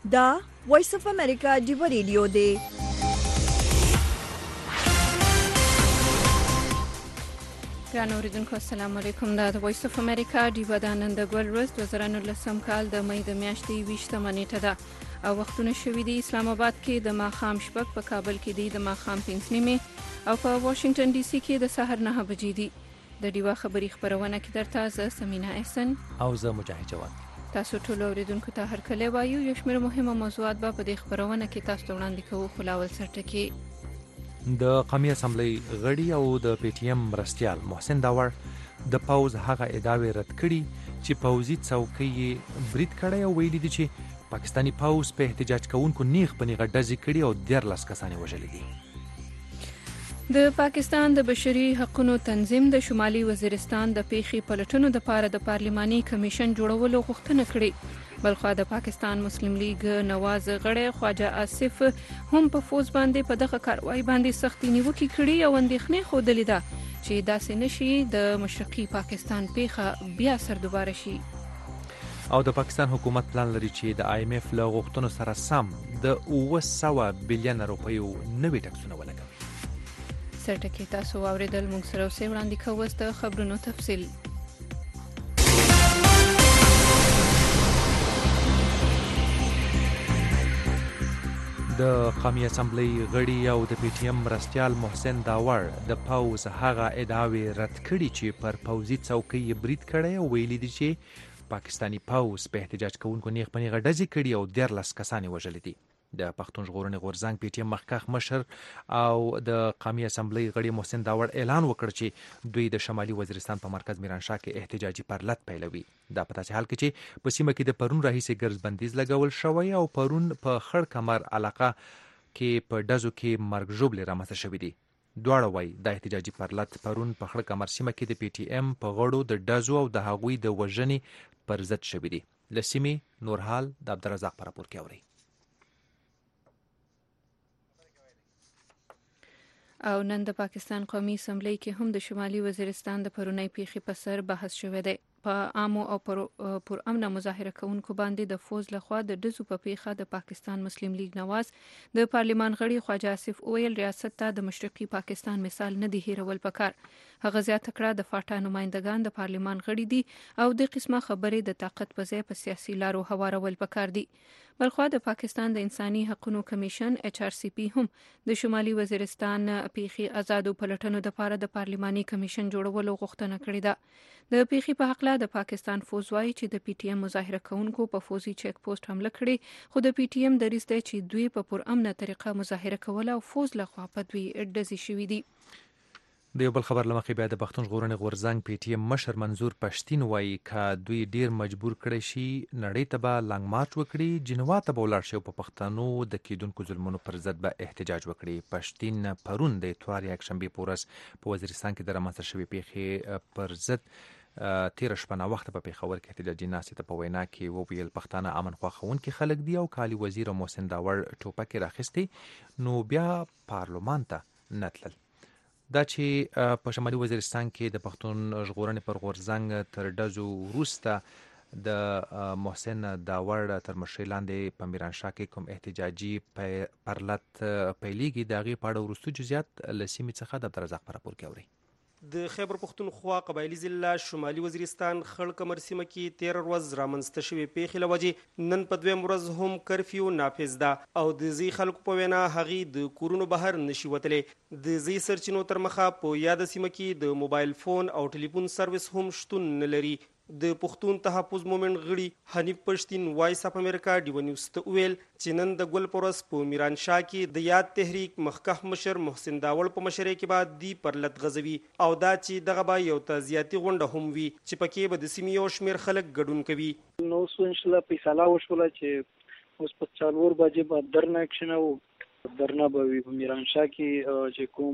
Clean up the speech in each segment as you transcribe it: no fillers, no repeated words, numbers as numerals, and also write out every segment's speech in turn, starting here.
دا وایس اف امریکا ډیو ریډیو دی. ګران اوریدونکو السلام علیکم. دا د وایس اف امریکا ډیو د نن د ګل ورځ 2019 کال د مې د میاشتې 20 نیټه ده او وختونه شوي دي اسلام آباد کې د ماښام شپږ، په کابل کې دی د ماښام 5 نیمې او په واشنگټن ډي سي کې د سحر 9 بجې دي. د ډیوا خبري خبرونه کې درته زه سمینا احسن او زه مجاهد جواد. تاسو ټول اوریدونکو ته هر کله وایو یو شمېر مهمه موضوعات به په دې خبرونه کې تاسو ته وړاندې کوو. خلاول سرټکی د قومي اسمبلی غړي او د پی ټی ایم مرستیال محسن داور د پاوز هغه ادعاوې رد کړي چې پوځي څوکۍ یې برید کړی او ویلي دي چې پاکستانی پاوز په احتجاج کوونکو نیغ په نیغه ډزې کړي او 13 کسان وژلي دي. د پاکستان د بشري حقوقو تنظیم د شمالي وزیرستان د پیښې پلټنو لپاره د پارلماني کمیشن جوړولو غوښتنه کړې. بلخوا د پاکستان مسلم لیگ نواز غړی خواجه آصف هم په فوز باندې په دغه کاروایی باندې سختي نیوکې کړي او اندېښنې ښودلې ده چې داسې نشي د مشرقي پاکستان پیښه بیا سردوباره شي. او د پاکستان حکومت پلان لري چې د آی ایم اف له غوښتنو سره سم د 900 بلین روپیو نوي ټکسونه ولګوي. سرټکی تاسو اوریدل، موږ سره اوسې وړاندې کوو د خبرونو تفصیل. د قومي اسمبلی غړي او د پی ټی ایم مرستیال محسن داور د پاوز هغه ادعاوې رد کړي چې پر پوځي څوکۍ یې برید کړی او ویلي دي چې پاکستانی پاوز په احتجاج کوونکو نیغ په نیغه ډزې کړي او 13 کسان وژلي دي. د پښتون ژغورنې غورځنګ پی ټی ایم مخکښ مشر او د قومي اسمبلی غړي محسن داور اعلان وکړ چې دوی د شمالي وزیرستان په مرکز میرانشاه کې احتجاجي پرلط پیلوي. دا په داسې حال کې چې په سیمه کې د پرون راهیسې ګرځ بندیز لګول شوی او پرون په خړ کمر علاقه کې په ډزو کې مرګ ژوبلې رامنځته شوې دي. دواړه وایي د احتجاجي پرلط پرون په خړ کمر سیمه کې د پی ټی ایم په غړو د ډزو او د هغوی د وژنې پر ضد شوي دي. له سیمې نورحال د عبدالرزاق په راپور کې اوري. او نن د پاکستان قومي اسمبلی کې هم د شمالي وزیرستان د پرونی پیښې په سر بحث شوی دی. په عامو او پر امنه مظاهره کوونکو باندې د فوز لخوا د ډزو په پیښه د پاکستان مسلم لیگ نواز د پارلمان غړي خواجه آصف ویل ریاست ته د مشرقي پاکستان مثال نه دی هیرول پکار. هغه زیاته کړه د فاټا نمائندگان د پارلمان غړي دي او د قسمه خبرې د طاقت په ځای په سیاسي لارو هوارول پکار دي. بلخوا د پاکستان د انساني حقوقو کمیشن ایچ آر سی پی هم د شمالي وزیرستان پیښې آزادو پلټنو لپاره د پارلماني کمیشن جوړولو غوښتنه کړې ده. د پیښې په حق له د پاکستان فوز وايي چې د پی ټی ایم مظاهره کوونکو په فوزي چیک پوسټ حمله کړې، خو د پی ټی ایم دریځ دی چې دوی په پر امنه طریقه مظاهره کوله او فوز لخوا په دوی ډزې شوې دي. د یو بل خبر لمخې بیا د پښتون ژغورنې غورځنګ پی ټی ایم مشر منظور پښتین وایي که دوی ډیر مجبور کړی شي نړۍ ته به لانګ مارچ وکړي، جنوا ته به ولاړ شي او په پښتنو د کیدونکو ظلمونو پر ضد به احتجاج وکړي. پښتین پرون د اتوار یکشنبې په ورځ په وزیرستان کې د رامنځته شوې پیښې پر ضد تیر شپه ناوخته په پیښور کې احتجاجي ناستې ته په وینا کې وویل پښتانه امن خوښونکي خلک دي او کالي وزیر محسن داور ټوپکې راخیستې نو بیا پارلمان ته نه تلل. دا چې په شمالي وزیرستان کې د پښتون ژغورنې پر غورځنګ تر ډزو وروسته د محسن داور تر مشرۍ لاندې په میرانشاه کې کوم احتجاجي پرلط پیلېږي د هغې په اړه وروستو جزیات له سیمې څخه د عبدالرزاق په راپور کې اورئ. د خیبر پښتونخوا قبایلي ضلع شمالي وزیرستان خړ کمر سیمه کې 13 ورځ رامنځته شوې پیښې له وجې نن په دویم ورځ هم کرفیو نافذ ده او د ځي خلکو په وینا هغې د کورونو بهر نشي وتلی. د ځي سرچینو تر مخه په یاده سیمه کې د موبایل فون او ټلیفون سروس هم شتون نه لري. د پښتون تحفظ مومنټ غړي حنیف پښتین وایس اف امریکا ډیو نیوز ته ویل چې نن د ګل پورس په میرانشاه کې د یاد تحریک مخکښ مشر محسن داور په مشرۍ کې بعد دی پرلط غزوي او دا چې دغه به یو تعزیاتي غونډه هم وي چې پکې به د سیمې یو شمېر خلک ګډون کوي. نو ان شاء الله فیصله وشوله چې اوس په 4 بجې به درنه اکشن او درنه به وي په میرانشاه کې چې کوم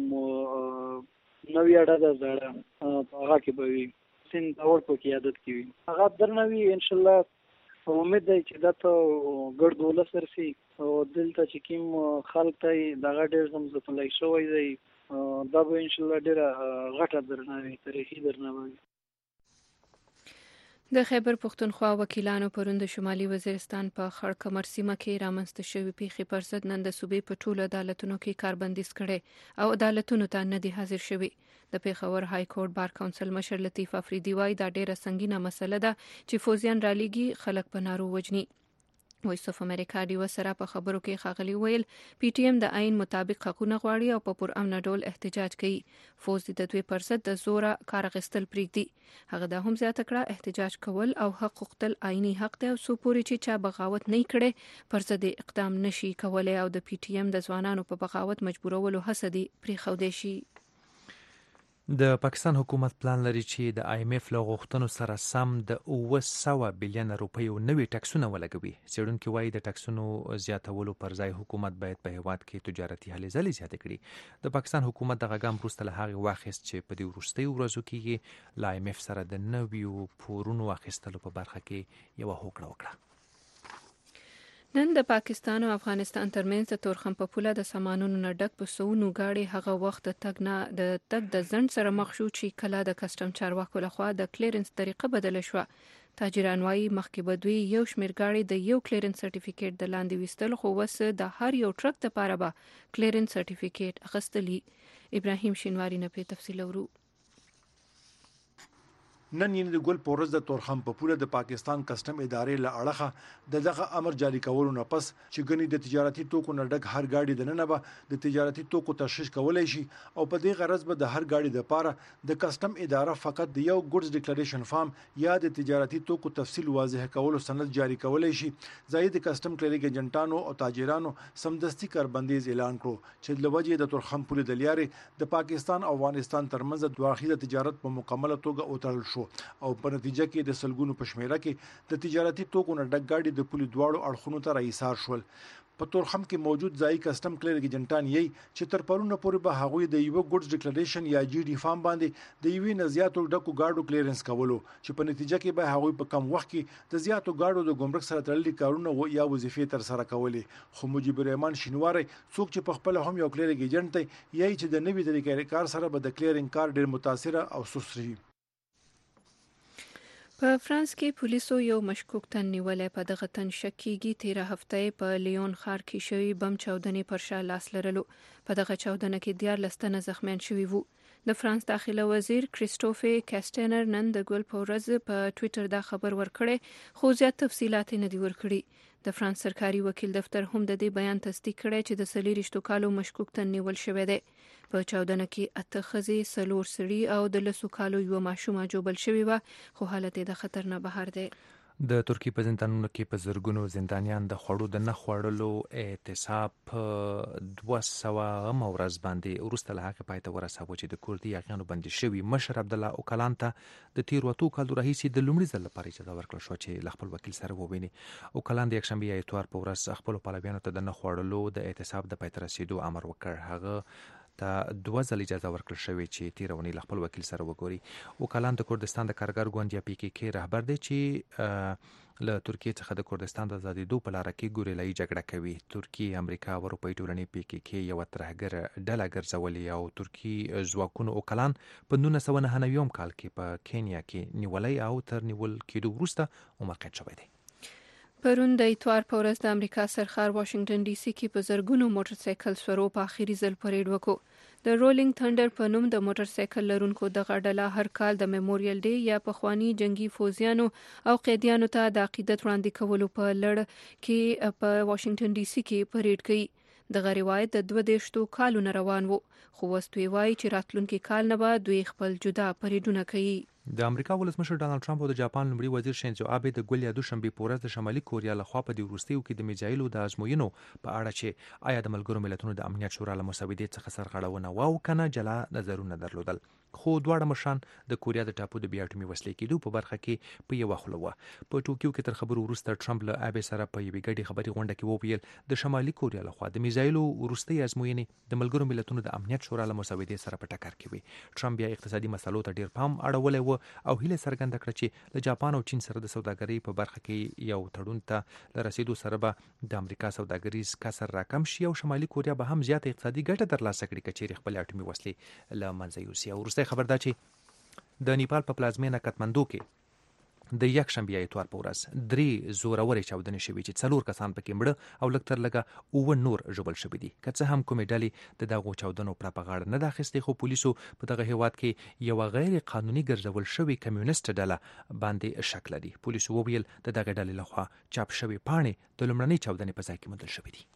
نوې اډه ده زړه هغه کې به وي سین داور په قیادت کې وي هغه درنه وي ان شاء الله. امید دی چې دا ته ګډ ولس ورسي او دلته چې کوم خلک ته دغه ډېر زمزمه شوی دی دا به ان شاء الله ډېره غټه درنه وي تاریخي درنه وي. د خیبر پښتونخوا وکیلانو پرون د شمالي وزیرستان په خړ کمر سیمه کې رامنځته شوې پیښې پر ضد نن د صوبې په ټولو عدالتونو کې کاربندیز کړي او عدالتونو ته نه دي حاضر شوي. د پیښور های کورټ بار کونسل مشر لطیف افریدي وایي دا ډیره سنگینه مسله ده چې فوزیان رالیږي خلک په نارو وجني. وایس اف امریکا ډیو سره په خبرو کې ښاغلي ویل پی ټی ایم د عین مطابق حقونه غواړي او په پرامن ډول احتجاج کوي. فوز د دوی پر ضد د زوره کار اخیستل پریږدي. هغه دا هم زیاته کړه احتجاج کول او حق غوښتل عیني حق دی او څو پورې چې چا بغاوت نه کړي پر ضد اقدام نشي کولای او د پی ټی ایم د ځوانانو په بغاوت مجبورولو هڅه دي پریښودل شي. د پاکستان حکومت پلان لري چې د آی ایم اف له غوښتنو سره سم د 900 بلین روپیو نوي ټکسونه ولګوي. څېړونکي وایي د ټکسونو زیاتولو پر ځای حکومت باید په هیواد کې تجارتي هلې ځلې زیاتې کړي. د پاکستان حکومت دغه ګام وروسته له هغې واخیست چې په دې وروستیو ورځو کې له آی ایم اف سره د نویو پورونو اخیستلو په برخه کې یوه هوکړه وکړه. نن د پاکستان او افغانستان ترمنځ د تورخم په پوله د سامانونو نه ډک په سونو گاډي هغه وخت د تګ د ځنډ سره مخ شو چې کله د کسټم چارواکو لخوا د کلیرنس طریقه بدله شوه. تاجران وايي مخکې به دوی یو شمېر گاډي د یو کلیرنس سرټیفیکیټ د لاندې وستل خو وس د هر یو ټرک لپاره به کلیرنس سرټیفیکیټ اخیستلی. ابراهیم شینواری نه په تفصیل ورو. نن یې د ګل پورز د تورخم په پوله د پاکستان کسټم ادارې له اړخه دغه امر جاری کولو نه پس چې ګنې د تجارتي توکو نه ډک هر گاډي د ننه به د تجارتي توکو تشخیص کولای شي او په دې غرض به د هر گاډي لپاره د کسټم اداره فقط د یو ګډز ډیکلریشن فارم یا د تجارتي توکو تفصیل واضح کولو سند جاری کولای شي. زاید کسټم کلیرک ایجنټانو او تاجرانو سمدستي کاربندیز اعلان کړو چې لوجه د تورخم پوله د لیارې د پاکستان او افغانستان ترمنځ د دوه تجارت په مکمله توګه اوترل شو او په نتیجه کې د سلګونو په شمیره کې د تجارتي توکو نه ډک گاډي د پولي دواړو اړخونو ته راایثار شول. په تورخم کې موجود ځای کسټم کلیرک ایجنټان یې چې تر پرونه پورې به هغوی د یو ګډز ډیکلریشن یا جی ډی فارم باندې د یوې نه زیاتو ډکو گاډو کلیرنس کولو چې په نتیجه کې به هغوی په کم وخت کې د زیاتو گاډو د ګمرک سره تړلي کارونه یا وظیفې تر سره کولې. خو مجيب الرحمن شینواری څوک چې په خپل هم یو کلیرک ایجنټ دی یی چې د نوي طریقې کار سره به د کلیرینګ کار ډیر متاثر او سسري. په فرانس کې پولیسو یو مشکوک تن نیولې په دغه تن شک کیږي. 13 هفته په لیون ښار کې شوی بم چاودنې پر شا لاس لرلو. په دغه چاودنه کې 14 تنه زخمیان شوي وو. د فرانس داخله وزیر کریسټوفر کاستنر نن د ګل په ورځ په ټوئیټر دا خبر ورکړی خو زیات تفصيلات نه دی ورکړي. د فرانس سرکاري وکیل دفتر هم د دې بیان تصدیق کړی چې د 23 کالو مشکوک تن نیول شوی دی. په چاودنه کې 8 ښځې 4 سړي او د 10 کالو یو ماشومه جوبل شوی و خو حالت یې د خطر نه بهر دی. د ترکی په زندانونو کې په زرګونو زندانیان د خوړو د نه خوړلو اعتصاب 200 ورځ باندې ورسته له هغه پای ته ورساوه چې د کوردي یاغیانو بندي شوی. مشر عبد الله اوکلان ته د تیر وتو کال راهیسې د لومړي ځل لپاره اجازه ورکړل شو چې خپل وکیل سره وویني. اوکلان د یکشنبه یا اتوار په ورځ خپل پلویانو ته د نه خوړلو د اعتصاب د پای ته رسیدو امر وکړ. هغه ته 2 ځل اجازه ورکړل شوې چې تیرونی خپل وکیل سره وګوري. وکالان د کردستان د کارګر ګوند یا پی کی کی رهبر دی چې له ترکیه څخه د کردستان د آزادېدو په لار کې ګوریلایي جګړه کوي. ترکیه، امریکا او اروپایي ټولنې پی کی کی یو ترهګر ډله ګرځولې او ترکی ځواکونو وکالان په 1999 کال کې په کینیا کې نیولې او تر نیول کېدو وروسته موقت شوی دی. پرون د اتوار په ورځ د امریکا سرخار واشنگټن ډي سي کې په زرګونو موټر سایکل سورو په اخیری ځل پریډ وکړو. د رولینګ تھنډر په نوم د موټر سایکل لرونکو دغه ډله هر کال د میموریل ډے یا پخوانی جنگي فوجیانو او قیدیانو ته د عقیدت وړاندې کولو په لړ کې په واشنگټن ډي سي کې پریډ کوي. دغه روایت د 22 کالو نه روان وو خو وستوي وایي چې راتلونکي کال نه به دوی خپل جدا پریډونه کوي. د امریکا ولسمشر ډانلډ ټرمپ او د جاپان لومړي وزیر شینزو آبه د ګل یا دوشنبه په ورځ د شمالي کوریا لخوا په دې وروستیو کې د میزایلو د ازموینو په اړه چې آیا د ملګرو ملتونو د امنیت شورا له مسودې څخه سرغړونه واو کنه جلا نظرونه درلودل. خو دواړه مشران د کوریا د ټاپو د بیا اټومي وسلې کېدو په برخه کې په یو خلوه. په ټوکیو کې تر خبرو وروسته ټرمپ له آبه سره په یوې ګډې خبري غونډه کې وویل د شمالي کوریا لخوا د میزایلو وروستي ازموینې د ملګرو ملتونو د امنیت شورا له مسودې سره په ټکر کې وي. ټرمپ بیا اقتصادي مسلو ته ډیر پام اړولې و او هیله څرګنده کړه چې له جاپان او چین سره د سوداګرۍ په برخه کې یو تړون ته لرسیدو سره به د امریکا سوداګریز کسر راکم شي او شمالي کوریا به هم زیات اقتصادي ګټه ترلاسه کړي کچېرې خپل اټومي وسلې له منځه یوسي. ورسته خبر ده چې د نیپال په پلازمینه کاتماندو کې د یکشنبې اتوار په ورځ 3 زورورې چاودنې شوې چې 4 کسان پکې مړه او لږ تر لږه 9 نور ژوبل شوي دي. که څه هم کومې ډلې د دغو چاودنو پړه په غاړه نه ده اخیستې، خو پولیسو په دغه هیواد کې یوه غیر قانوني ګرځول شوې کمیونیسټ ډله باندې شک لري. پولیسو وویل د دغه ډلې لخوا چاپ شوې پاڼې د لومړنۍ چاودنې په ځای کې موندل شوې دي.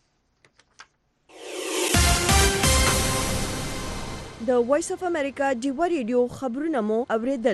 د وایس اف امریکا ډیوا ریډیو خبرونه مو اوریدل.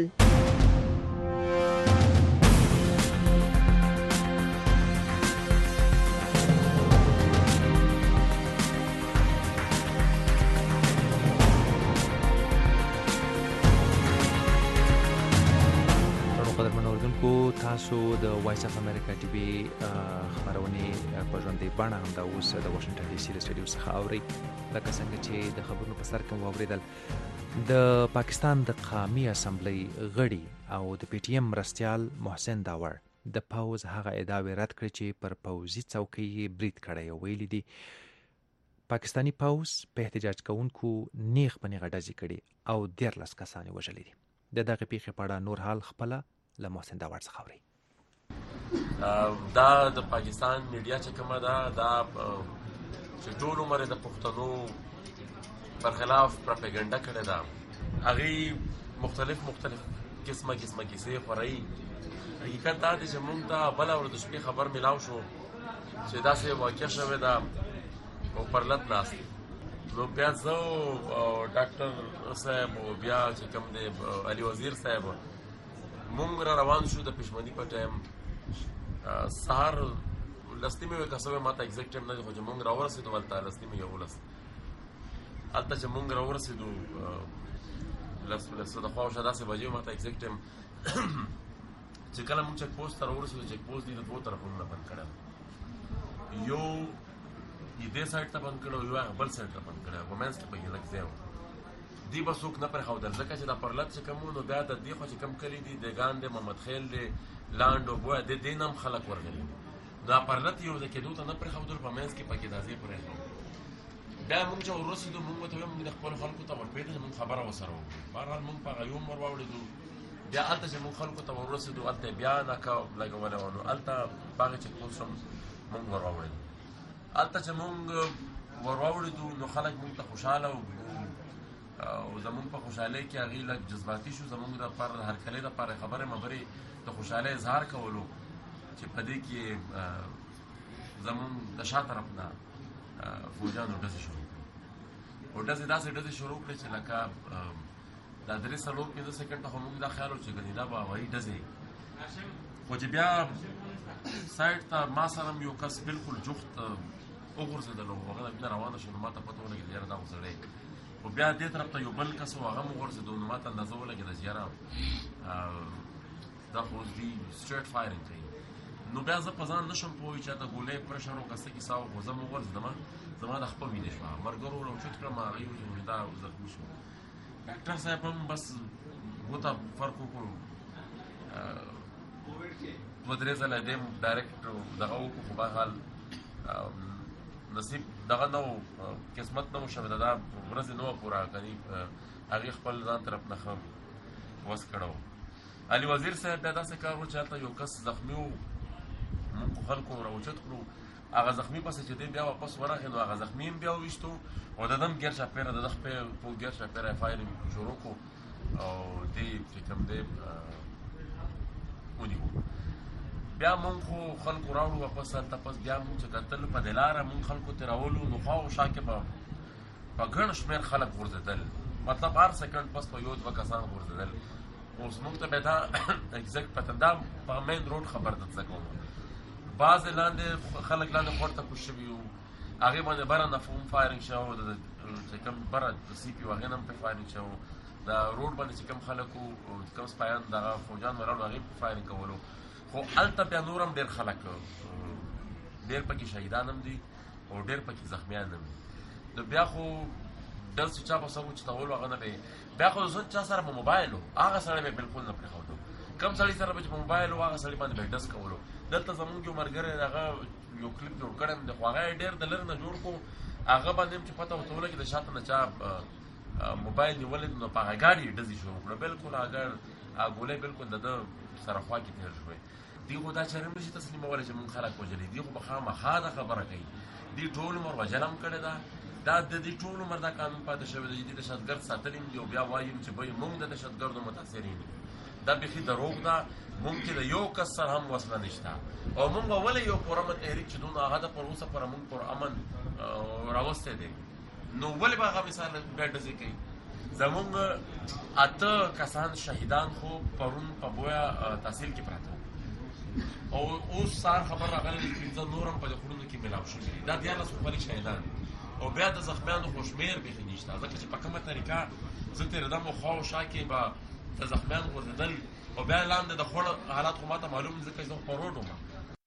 تاسو د وایس اف امریکا ټي وي خبرونه په ژوندۍ بڼه هم دا اوس د واشنگټن ډي سي له سټډیو څخه اوري. لکه څنګه چې د خبرونو په سر کې واوریدل، د پاکستان د قومي اسمبلی غړي او د پی ټی ایم مرستیال محسن داور د پاوز هغه ادعاوې رد کړې چې پر پوځي څوکۍ یې برید کړی او ویلي دي پاکستانی پاوز په احتجاج کوونکو نیغ په نیغه ډزې کړي او 13 کسان یې وژلي دي. د دغه پیښې په اړه نور حال خپله له محسن داور څخه اوري. دا د پاکستان میډیا چې کومه ده دا چې ټول عمر د پښتنو پر خلاف پروپاګاندا کړې ده، هغه مختلف قسمه کیسې خوري. حقیقت دا دی چې موږ ته بل ورځ د شپې خبر ملاو شو چې دا څه واقع شوه ده او پرلط ناس نو بیا زه ډاکټر صاحب او بیا چې کوم دی علي وزیر صاحب مونږ را روان شو د پښمنۍ په ټایم سهار لستی مې وکاسوي ماته ایگزیکټ ټایم نه دی خو چې مونږ راورسېدو هلته لستی مې 11 هلته چې مونږ راورسېدو لسو د خوا شاوخوا داسې بجې ماته ایگزیکټ ټایم چې کله مونږ چک پوسټ ته راورسېدو چک پوسټ دي د دوه طرفونو نه بند کړی، یو یې دې سایډ ته بند کړی او یو هغه بل سایډ ته بند کړی، په منځ کې پکې لږ ځای و. دی به څوک نه پرېښودل ځکه چې دا پرلط چې کوم نو بیا د دې خوا چې کوم کلي دي دېګان دی محمد خیل دی لاند او بویه د دې نه هم خلک ورغلي دا پرلط یو ځای کېدو ته نه پرېښودل، په منځ کې پکې دا ځای پرېښود. بیا مونږ چې ورسېدو مونږ ورته ویل مونږ د خپلو خلکو ته ورپرېږدو چې مونږ خبره ورسره وکړو. بهرحال مونږ په هغه یوم ور واوړېدو، بیا هلته چې مونږ خلکو ته ورسېدو هلته بیا ناکه لګولی وه نو هلته په هغې چک پوسټ هم مونږ ور واوړېدو. هلته چې مونږ ور واوړېدو نو خلک مونږ ته خوشحاله او زمونږ په خوشحالۍ کې هغې لږ جذباتي شو. زمونږ دپاره د هرکلۍ دپاره خبرې مبرې د خوشحالۍ اظهار کولو چې په دې کې زمونږ د شا طرف نه فوجیانو ډزې شروع کړې او داسې ډزې شروع کړې چې لکه دا 3-4-5 سکنډه خو موږ دا خیال و چې ګنې دا به هوایي ډزې، خو چې بیا سایډ ته ما سره هم یو کس بلکل جفت وغورځېدل او هغه نه روانه شو نو ما ته پته ولګېده یاره دا خو سړی، خو بیا دې طرف ته یو بل کس و هغه هم وغورځېدو نو ما ته اندازه ولګېده چې یاره دا خو اوس دوی سټریټ فایرنګ کوي. نو بیا زه په ځان نشم پوهی چې دا ګولۍ پرشر او که څه کیسه وه خو زه م وغورځېدم، زما د خپه وینې شوه، ملګرو راوچت کړم هغې وویل چې دا زخمي شو. ډاکټر صاحب هم بس ګوته فرق وکړو 2-3 ځله دې ډایرکټ دغه وکړو، خو بهرحال نصیب دغه نه و قسمت نه و شوې دا ورځې نه وه پوره کني هغې خپل ځان طرف نه ښه وس کړی و. علي وزیر صاحب بیا داسې کار و چې هلته یو کس زخمي و، موږ خو خلکو راوچت کړو، هغه زخمي پسې چې دی بیا واپس ورغی نو هغه زخمي هم بیا وویشتو او د ده هم ګیر چاپېره د ده خپې په ګیر چاپېره یې فایرنګ شروع کړو او دې چې کوم دی ونیو. بیا مونږ خو خلکو راوړو واپس هلته پس بیا مونږ چې کتل په دې لاره مونږ خلکو ترې راولو نو خوا او شا کې به په ګڼ شمېر خلک غورځېدل، مطلب هر سکنډ پس په 1-2 کسان غورځېدل. اوس مونږ ته بیا دا اګزیکټ پته دا په مین روډ خبر درته کوم، بعضې لاندې خلک لاندې خور ته کوز شوي وو، هغې باندې بره نه هم فایرنګ شوی و، چې کوم بره سی پي و هغې نه هم پرې فایرنګ شوی و، د روډ باندې چې کوم خلک وو کوم سپایان دغه فوجان ولاړ وو هغې پرې فایرنګ کولو. خو هلته بیا نور هم ډېر خلک ډېر پکې شهیدان هم دي او ډېر پکې زخمیان هم دي. نو بیا خو ډز چې چا به څه وچتولو هغه نه به بیا خو زه چا سره په موبایل و هغه سړی به بلکل نه پرېښودو، کم سړي سره به چې په موبایل و هغه سړي باندې به ډز کولو. دلته زمونږ یو ملګری هغه یو کلیپ جوړ کړی دی خو هغه یې ډېر د لرې نه جوړ کړو، هغه باندې هم چې پته ورته ولګېده شاته نه چا موبایل نیولی نو په هغه ګاډي یې ډزې شروع کړه، بلکل هغه ګولۍ بلکل د ده سره خوا کې تیر شوی دی خو دا چرم نشي تسلیمولی چې مونږ خلک وژلي دی خو به خامخا دا خبره کوي دی ټول عمر وژل هم کړې ده دا د دې ټول عمر دا قانون پاتې شوی دی چې دهشتګرد ساتلی دي او بیا وایو چې به موږ د دهشتګردو متاثرین دا بیخي دروغ ده مونږ کې د یو کس سره هم وسله نشته او مونږ ولې یو پرامن تحریک چې دونه هغه د پر اوسه پر مونږ پر امن راوسته دي نو ولې به هغه مثال بیا ډزې کوي زمونږ اته کسان شهیدان خو پرون په بویا تحصیل کې پراته او اوس سار خبر راغلی چې پنځه نور هم په خورونو کې ملاو شوي دا 14 خپل شهیدان او بیا د زخمیانو خوشمیر بیخي نشته ځکه چې په کومه طریقه زه تېرېدم او خوا او شا کې به د زخمیان غورځېدل او بیا لاندې د خوړ حالات خو ماته معلوم ځکه زه په روډ وم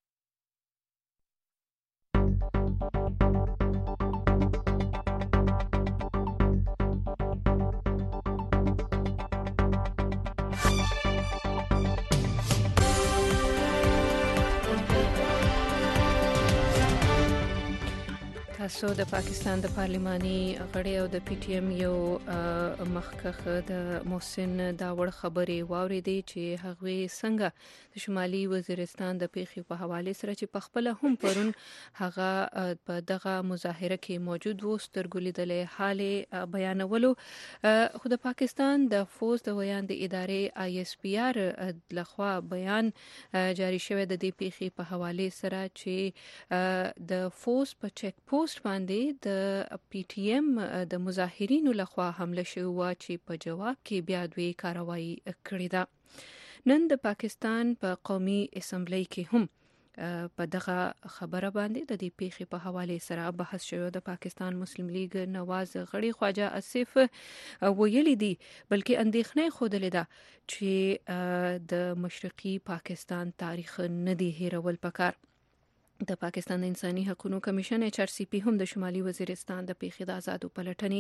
تاسو د پاکستان د پارلماني غړي او د پی ټی ایم یو مخکخ د محسن داوړ خبرې واوریدي چې هغه څنګه د شمالي وزیرستان د پیښې په حواله سره چې په خپل هم پرون هغه په دغه مظاهره کې موجود و سترګولیدلې حال بیانولو خو د پاکستان د فوج د ویان د ادارې آی اس پی آر لخوا بیان جاری شوی د دې پیښې په حواله سره چې د فوج په چک پوسټ باندې د پی ټی ایم د مظاهرینو لخوا حمله شوی و چې په جواب کې بیا دوی کاروایی کړې ده نن د پاکستان په قومي اسمبلی کې هم په دغه خبره باندې د دې پیښې په حواله سره بحث شوی د پاکستان مسلم لیگ نواز غړي خواجه اسف ویلي دي بلکې اندېښنه خوده ده چې د مشرقي پاکستان تاریخ نه دی هیرول پکار د پاکستان د انساني حقوقو کمیشن ایچ آر سی پی هم د شمالي وزیرستان د پیښې د آزادو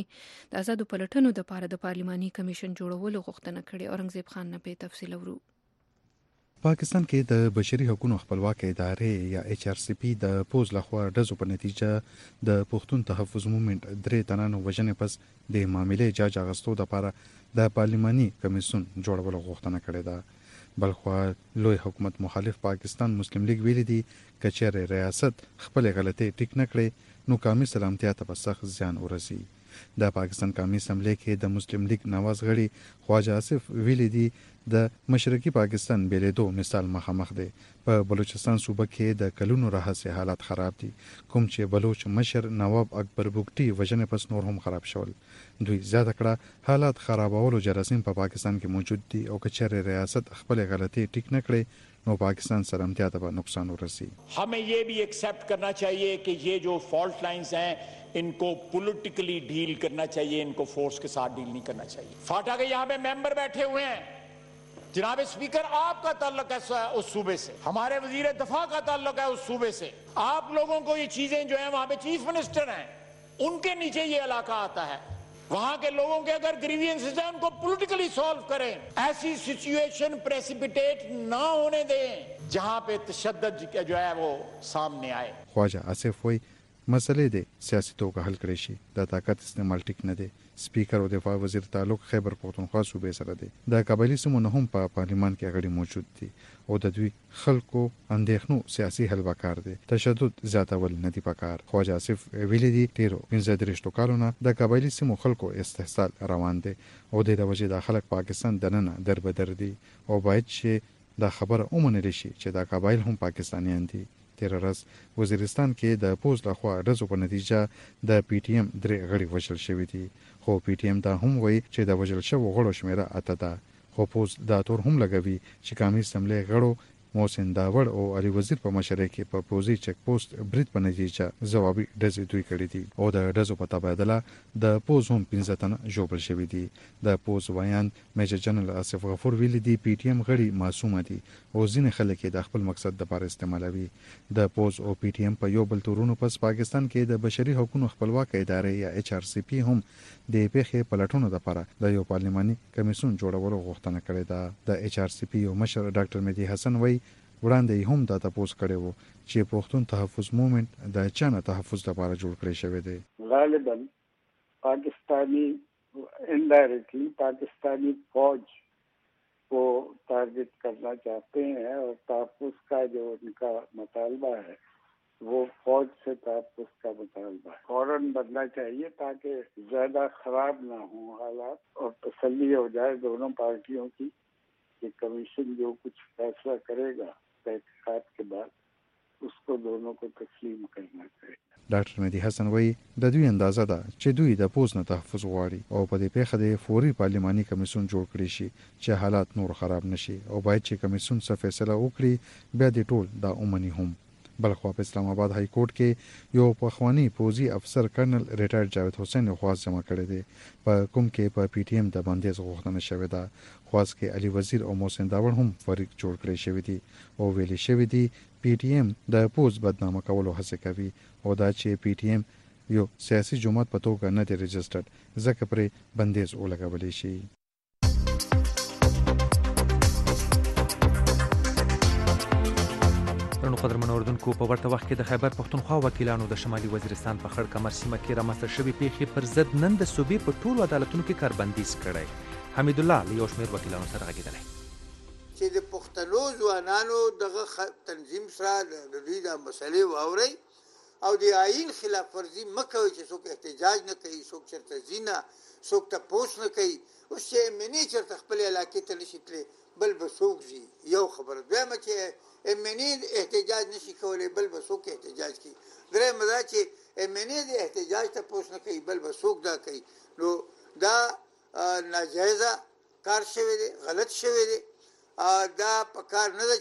پلټنو د لپاره د پارلماني کمیشن جوړولو غوښتنه کړې اورنګزیب خان نه په تفصیل ورو پاکستان کې د بشري حقوقو خپلواک ادارې یا ایچ آر سی پی د پوز لخوا ډزو په نتیجه د پښتون تحفظ موومېنټ 3 تنانو وژنې پس د معاملې جاج اغستو لپاره د پارلماني کمیشن جوړولو غوښتنه کړې ده بلخوا لوی حکومت مخالف پاکستان مسلم لیگ ویلي دي کچېره ریاست خپل غلطۍ ټیک نه کړي نو قومي سلامتیا ته سخت زیان ورسي د پاکستان قومي اسمبلی کې د مسلم لیگ نواز غړي خواجه اسف ویلي دي د مشرقي پاکستان بیلیدو مثال مخامخ دی په بلوچستان صوبه کې د کلونو راهیسې حالات خراب دي کوم چې بلوچ مشر نواب اکبر بوګټي وژنې پس نور هم خراب شول دوی زیاته کړه حالات خرابولو جراثیم په پاکستان کې موجود دي او کچېره ریاست خپل غلطۍ ټیک نه کړي نو پاکستان سلامتیا ته نقصان ورسي हमें ये भी एक्सेप्ट करना चाहिए कि ये जो फॉल्ट लाइंस हैं इनको पॉलिटिकली डील करना चाहिए इनको फोर्स के साथ डील नहीं करना चाहिए फाटा के यहाँ पे मेंबर बैठे हुए हैं जनाब स्पीकर आपका ताल्लुक है उस सूबे से हमारे वजीर दफा का ताल्लुक है उस सूबे से आप लोगों को ये चीजें जो है वहां पे चीफ मिनिस्टर हैं उनके नीचे ये इलाका आता है वहां के लोगों के अगर ग्रीवियंसेस हैं उनको पॉलिटिकली सॉल्व करें ऐसी सिचुएशन प्रेसिपिटेट ना होने दें जहां पे तशद्दुद जो है वो सामने आए خواجه اسف وای مسلې د سیاسي توګه حل کړي شي د طاقت استعمال ټیک نه دی سپیکر او دفاع وزیر تعلق خیبر پختونخوا صوبې سره دی د قبایلی سیمو نه هم په پارلیمان کې غړي موجود دي او د دوی خلکو اندېښنو سیاسي حل وکړ دي تشدد زیاتول نه دی پکار خواجه اسف ویلي دي تیرو 15 کالونه د قبایلی سیمو خلکو استحصال روان دي او د وجې د خلک پاکستان دننه دربدر دي او باید چې دا خبره ومنل شي چې دا قبایل هم پاکستانیان دي تیر ورځ وزیرستان کې د پوز لخوا ډزو په نتیجه د پی ټی ایم 3 غړي وژل شوي دي خو پی ټی ایم دا هم وایي چې د وژل شوو غړو شمیره اته ده خو پوز دا تور هم لګوي چې قومي اسمبلی غړو محسن داوړ او علي وزیر په مشرۍ کې په پوزي چک پوسټ برید په نتیجه ځوابي ډزې دوی کړې دي او د ډزو په تبادله د پوز هم 15 تنه ژوبل شوي دي د پوز ویان میجر جنرال اسف غفور ویلي دي پی ټی ایم غړي معصومه دي او ځینې خلک د خپل مقصد لپاره استعمالوي د پوز او پی ټی ایم په یو بل تورونو پس پاکستان کې د بشري حقوقو خپلواک ادارې یا ایچ آر سی پی هم د پیښې پلټونو لپاره د یو پارلماني کمیسیون جوړولو غوښتنه کړې ده د ایچ آر سی پی یو مشر ډاکټر مهدي حسن وایي وړاندې هم دا تاسو کړي وو چې پښتون تحفظ موومېنټ د چانه تحفظ لپاره جوړ کړی شوی دی غالبا پاکستانی انډایرکټلی پاکستانی فوج को टारगेट करना चाहते हैं और तहफ़्फ़ुज़ का जो उनका मुतालबा है वो फौज से तहफ़्फ़ुज़ का मुतालबा है। फौरन बनना चाहिए ताकि ज़्यादा ख़राब ना हो हालात और तसल्ली हो जाए दोनों पार्टियों की कि कमीशन जो कुछ फैसला करेगा तहक़ीक़ात के बाद उसको दोनों को तस्लीम करना चाहिए। ډاکټر مهدي حسن وایي د دوی اندازه ده چې دوی د پوز نه تحفظ غواړي او په دې پیښه د فوري پارلماني کمیسیون جوړ کړي شي چې حالات نور خراب نشي او باید چې کمیسیون څه فیصله وکړي بیا د ټول دا اومني هم. بلخوا په اسلام آباد های کورټ کې یو پخوانی پوزي افسر کرنل ریټایر جاوید حسین خواست جمع کړی دی په کوم کې په پی ټی ایم د بندیز غوښتنه شوې ده. خواست کې علي وزیر او محسن داوړ هم فریق جوړ کړی شوی دی او ویلي شوی دی پی ټی ایم د پوز بدنامه کولو هڅه کوي او دا چې پی ټی ایم یو سیاسي جماعت په توګه نه دی رجسټرډ ځکه پرې بندیز ولګولی شي. قدرمن اوردونکو په ورته وخت کې د خیبر پښتونخوا وکیلانو د شمالي وزیرستان په خړ کمر سیمه کې رامنځته شوې پیښې پر ضد نن د صوبې په ټولو عدالتونو کې کاربندیز کړی. حمید الله له یو شمېر وکیلانو سره غږېدلی چې د پښتنو ځوانانو دغه تنظیم سره د دوی د مسلې واورئ او د آئین خلاف ورزي مه کوئ چې څوک احتجاج نه کوي، څوک چېرته ځي نه، څوک تپوس نه کوي. اوس چې امني چېرته خپلې علاقې ته نشي تللی بل به څوک ځي. یو خبره. دویمه چې امني احتجاج نشي کولی بل به څوک احتجاج کوي. درېیمه دا چې امني د احتجاج تپوس نه کوي بل به څوک دا کوي. نو دا ناجایزه کار شوی دی، غلط شوی دی. دا په کار نه ده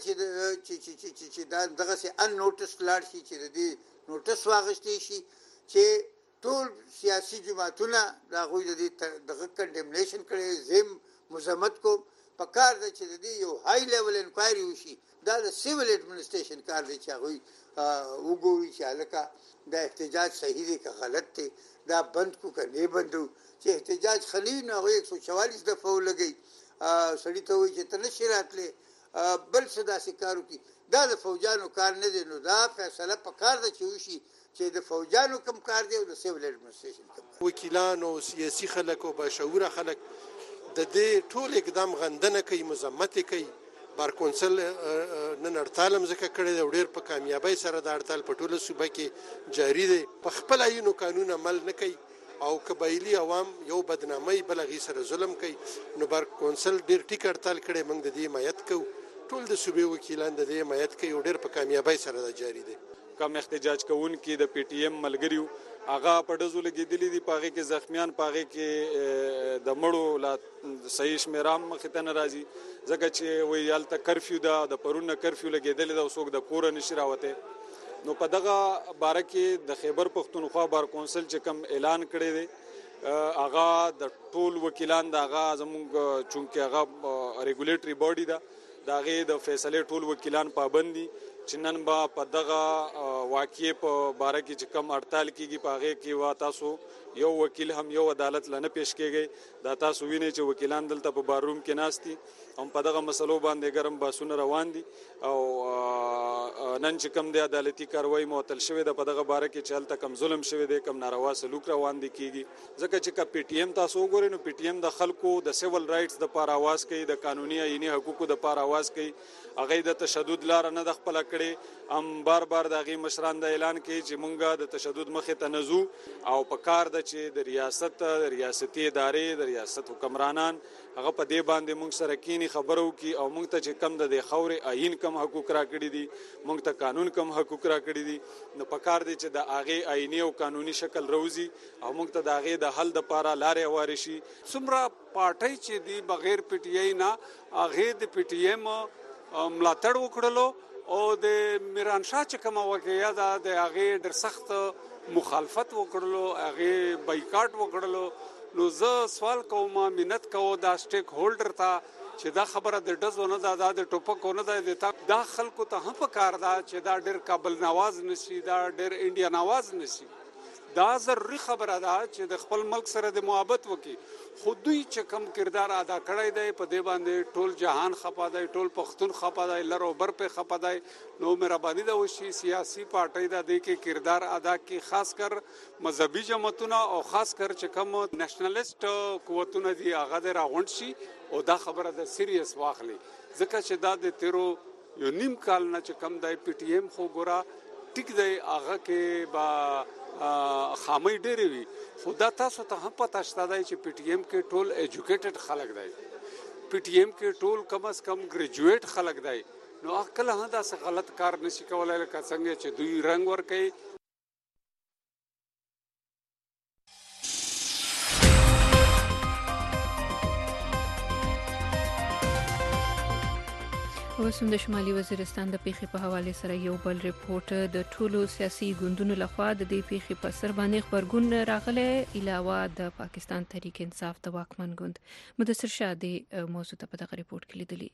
چې دا دغسې ان نوټس لاړ شي چې د دې نوټس واخیستی شي چې ټول سیاسي جماعتونه د هغوی د دې دغه کنډمنیشن کړی. زم مذمت کوم. په کار ده چې د دې یو های لیول انکوایري وشي. دا د سیول ایڈمنسټریشن کار دی چې هغوی وګوري چې هلکه دا احتجاج صحیح دی که غلط دی، دا بند کو که نه بندو. چې احتجاج خلی نه هغوی 144 دفعه ولګوي سړي ته وایي چې ته نشي راتلی بل څه داسې کار وکړي. دا د فوجانو کار نه دی. نو دا فیصله په کار ده چې وشي چې د فوجانو کم کار دی او د سیول ایڈمنسټریشن کم. وکیلان او سیاسي خلک او باشعوره خلک د دې ټول اقدام غندنه کوي، مذمت کوي. بار کونسل نن هړتال هم ځکه کړی دی او ډېر په کامیابۍ سره د هړتال په ټوله صوبه کې جاري دی. په خپل عینو قانون عمل نه کوي او قبایلي عوام یو بدنامۍ بل هغې سره ظلم کوي. نو بار کونسل ډېر ټیک هړتال کړی. موږ د دې حمایت کوو. ټول د صوبې وکیلان د دې حمایت کوي او ډېر په کامیابۍ سره دا جاري دی. کم احتجاج کوونکي د پی ټی ایم ملګري هغه په ډزو لګېدلي دي، په هغې کې زخمیان، په هغې کې د مړو لا صحیح شمېره هم مخې ته نه راځي ځکه چې وایي هلته کرفیو ده، د پرون نه کرفیو لګېدلې ده او څوک د کوره نشي راوتی. نو په دغه باره کې د خیبر پښتونخوا بار کونسل چې کوم اعلان کړی دی هغه د ټول وکیلان د هغه زموږ چونکې هغه ریګولیټري باډي ده د هغې د فیصلې ټول وکیلان پابند دي چې نن به په دغه واقعې په باره کې چې کم هړتال کېږي په هغې کې وا تاسو یو وکیل هم یو عدالت له نه پیش کېږئ. دا تاسو وینئ چې وکیلان دلته په بارروم کې ناست دي هم په دغه مسلو باندې ګرم بحثونه روان دي او نن چې کم دی عدالتي کاروایي معطل شوې ده په دغه باره کې چې هلته کم ظلم شوی دی، کم ناروا سلوک روان دي کېږي. ځکه چې که پی ټي ایم تاسو وګورئ نو پی ټي ایم د خلکو د سیول رایټس دپاره اواز کوي، د قانوني آئیني حقوقو دپاره اواز کوي. هغې د تشدد لاره نه ده خپله کړې. هم بار بار د هغې مشران د اعلان کوي چې مونږ د تشدد مخې ته نه ځو او په کار ده چې د ریاست د ریاستي ادارې د ریاست حکمرانان هغه په دې باندې مونږ سره کینی خبره وکړي او مونږ ته چې کم د دې خاورې آئین کم حقوق راکړي دي، مونږ ته قانون کم حقوق راکړي دي. نو په کار دی چې د هغې آئیني او قانوني شکل روزي او مونږ ته د هغې د حل دپاره لارې هوارې شي. څومره پارټۍ چې دي بغیر پی ټي آی نه هغې د پی ټي ایم ملاتړ وکړلو او د میرانشاه چې کومه واقعه ده د هغې ډېر سخت مخالفت وکړلو، هغې بایکاټ وکړلو. نو زه سوال کوم، منت کوم دا سټیک هولډر ته چې دا خبره د ډزو نه ده، دا د ټوپکو نه ده، دا خلکو ته هم پکار ده چې دا ډېر کابل نواز نشي، دا ډېر انډیا نواز نشي. دا ضروري خبره ده چې د خپل ملک سره د محبت وکړي. خو دوی چې کم کردار ادا کړی دی په دې باندې ټول جهان خپه دی، ټول پښتون خپه دی، لر او بر په خپه دی. نو مهرباني ده وشي سیاسي پارټۍ دا د کې کردار ادا کړي، خاص کر مذهبي جماعتونه او خاص کر چې کم نېشنلست قوتونه دي هغه د راغونډ شي او دا خبره د سیریس واخلي. ځکه چې دا د تیرو یو نیم کال نه چې کم دی پی ټی ایم خو ګوره ټیک دی هغه کې با خامۍ ډېرې وي، خو دا تاسو ته هم پته شته دی چې پی ټی ایم کې ټول ایجوکیټډ خلک دی، پی ټی ایم کې ټول کم از کم ګریجویټ خلک دی. نو هغه کله هم داسې غلط کار نشي کولی لکه څنګه چې دوی رنګ ورکوي. اوس هم د شمالي وزیرستان د پیښې په حواله سره یو بل ریپورت د ټولو سیاسي ګوندونو لخوا د دې پیښې په سر باندې خبرګون راغلی، علاوه د پاکستان تحریک انصاف د واکمن ګوند. مدثر شاه د موضوع ته په دغه ریپورت کې لیدلی.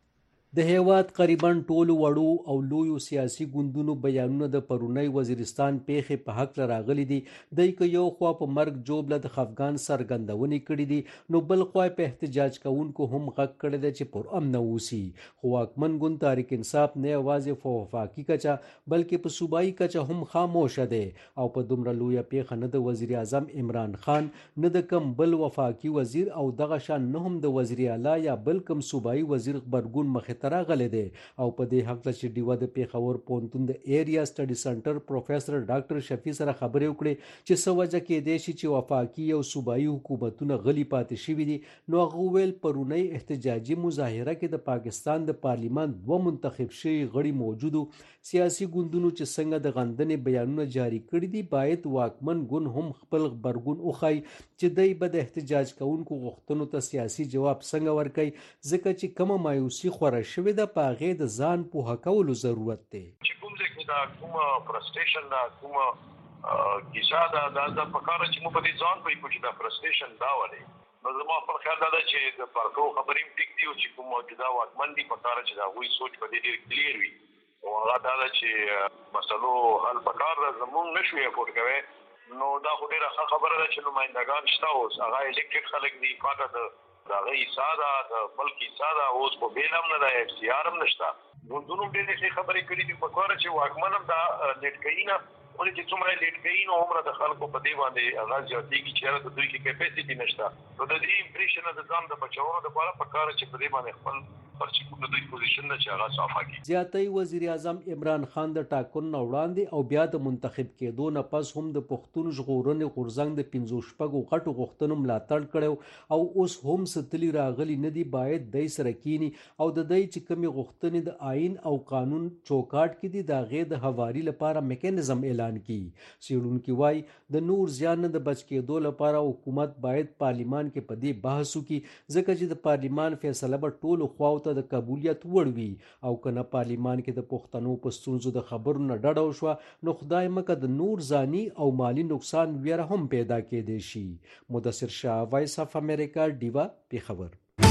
د هیواد تقریبا ټولو وړو او لویو سیاسي ګوندونو بیانونه د پرونی وزیرستان پیښې په حق راغلي دي. دای که یو خوا په مرګ جوړ د خفګان سرګندونې کړې دي، نو بل خوا په احتجاج کوونکو هم غږ کړی دی چې پر امن اوسي. خو واکمن ګوند تحریک انصاف نه یوازې په وفاقي کچه بلکې په صوبایي کچه هم خاموشه دی او په دومره لویه پیښه نه د وزیر اعظم عمران خان نه د کم بل وفاقي وزیر او دغه شان نه هم د وزیر اعلی یا بل کم صوبایي وزیر خبرګون مخ راغلی دی. او په دې حق چې ډیوه د پیښور پوهنتون د ایریا سټډي سنټر پروفیسور ډاکټر شفیع سره خبرې وکړې چې څه وجه کېدای شي چې وفاقي او صوبایي حکومتونه غلي پاتې شوي دي. نو هغه ویل پرونی احتجاجي مظاهره کې د پاکستان د پارلیمان 2 منتخب شوي غړي موجودو سیاسي ګوندونو چې څنګه د غندنې بیانونه جاری کړي دي باید واکمن ګوند هم خپل خبرګون وښایي چې دوی به د احتجاج کوونکو غوښتنو ته سیاسي جواب څنګه ورکوي، ځکه چې کومه مایوسي خوره شوې ده په هغې د ځان پوهه کولو ضرورت دی. چې کوم ځای کې دا کومه فرسټریشن ده، کومه کیسه ده، دا پکاره چې موږ په دې ځان پوهېږو چې دا فرسټریشن دا ولې. نو زما خپل خیال دا ده چې د پارټو خبرې هم ټیک دي او چې کوم موجوده واکمن دي پکاره چې د هغوی سوچ په دې ډېر کلیر وي او هغه دا ده چې مسلو حل پکار ده، زمونږ نه شو افورډ کوی. نو دا خو ډېره ښه خبره ده چې نمایندګان شته، اوس هغه الکټډ خلک دي، پاته د هغه حصه ده، د ملک حصه ده، اوس په بیل هم نه ده، اف سی آر هم نشته. ګوندونو ډېرې ښې خبرې کړي دي، پکاره چې واکمن هم دا لیټ کوي نه، ولې چې څومره لیټ کوي نو عمره د خلکو په دې باندې هغه زیاتېږي چې یاره د دوی کې کیپیسټي نشته. نو د دې امپریشن د ځان د بچولو لپاره پکاره چې په دې باندې خپل پرچیکونه دوی پوزیشن ده چې هغه صافه کړي. زیاتې وزیر اعظم عمران خان د ټاکنو نه وړاندې او بیا د منتخب کېدو نه پس هم د پښتون ژغورنې غورځنګ د 15 غټو غوښتنو ملاتړ کړی او اوس هم ستلي راغلي نه دي. باید دای سره کینی او د دای چې کومې غوښتنې د آئین او قانون چوکاټ کې دي د هغې د هواري لپاره میکانیزم اعلان کړي. څېړونکي وایي د نور زیان نه د بچ کېدو لپاره حکومت باید پارلیمان کې په دې بحث وکړي، ځکه چې د پارلیمان فیصله به ټولو خواو ته د قبولیت وړ وي. او کنه پارلیمان کې د پښتنو په ستونزو د خبرو نه ډډه وشوه نو خدای مکه د نور ځاني او مالی نقصان ویره هم پیدا کېدی شي. مدثر شاه، وایس اف امریکا، ډیوا، پیښور.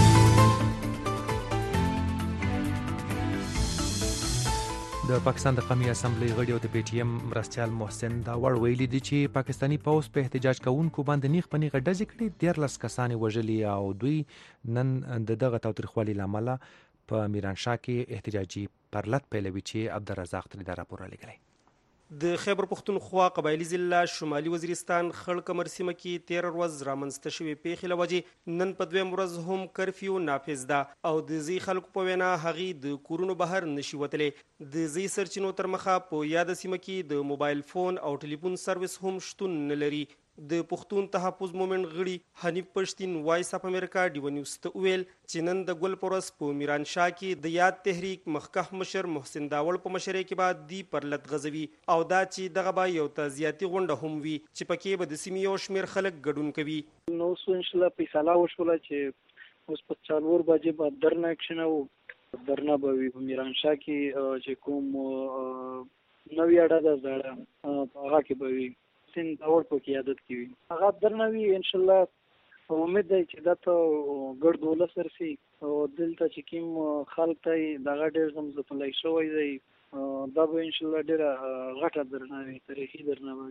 د پاکستان د قومي اسمبلی غړي او د پی ټی ایم مرستیال محسن داور ویلي دي چې پاکستانی پولیس په احتجاج کوونکو باندې نیغ په نیغه ډزې کړې، 13 کسان وژلي او دوی نن د دغه تاوتریخوالي له امله په میرانشاه کې احتجاجي پرلط پیلوي چې عبدالرزاق تلی دا راپور رالیږلی. د خیبر پښتونخوا قبایلی ضلع شمالي وزیرستان خړ کمر سیمه کې 13 ورځ رامنځته شوې پیښې له وجې نن په 2 ورځ هم کرفیو نافذ ده او د ځي خلکو په وینا هغې د کورونو بهر نشي وتلی. د ځي سرچینو تر مخه په یاده سیمه کې د موبایل فون او ټلیفون سروس هم شتون نه لري. د پښتون تحفظ مومنت غړي حنیف پښتین وایس اف امریکا ډیو نیوز ته ویل چې نن د ګل پورس په میرانشاه کې د یاد تحریک مخکښ مشر محسن داول په مشرۍ کې بعد دی پرلط غزوي او دا چې دغه به یو تعزیاتي غونډه هم وي چې پکې به د سیمې یو شمېر خلک ګډون کوي. نو اوس انشاءالله فیصله وشوله چې اوس په 4 بجې به درنه اکشن او درنه به وي په میرانشاه کې چې کوم نوې اډه ده زړه هغه کې به وي سین داور په قیادت کې وي. هغه درنوي انشاءالله امید دی چې دا ته ګډ ولس ورسي او دلته چې کوم خلک ته دغه ډېر زمزمه شوی دی دا به انشاءالله ډېره غټه درنوي تاریخي درنوي.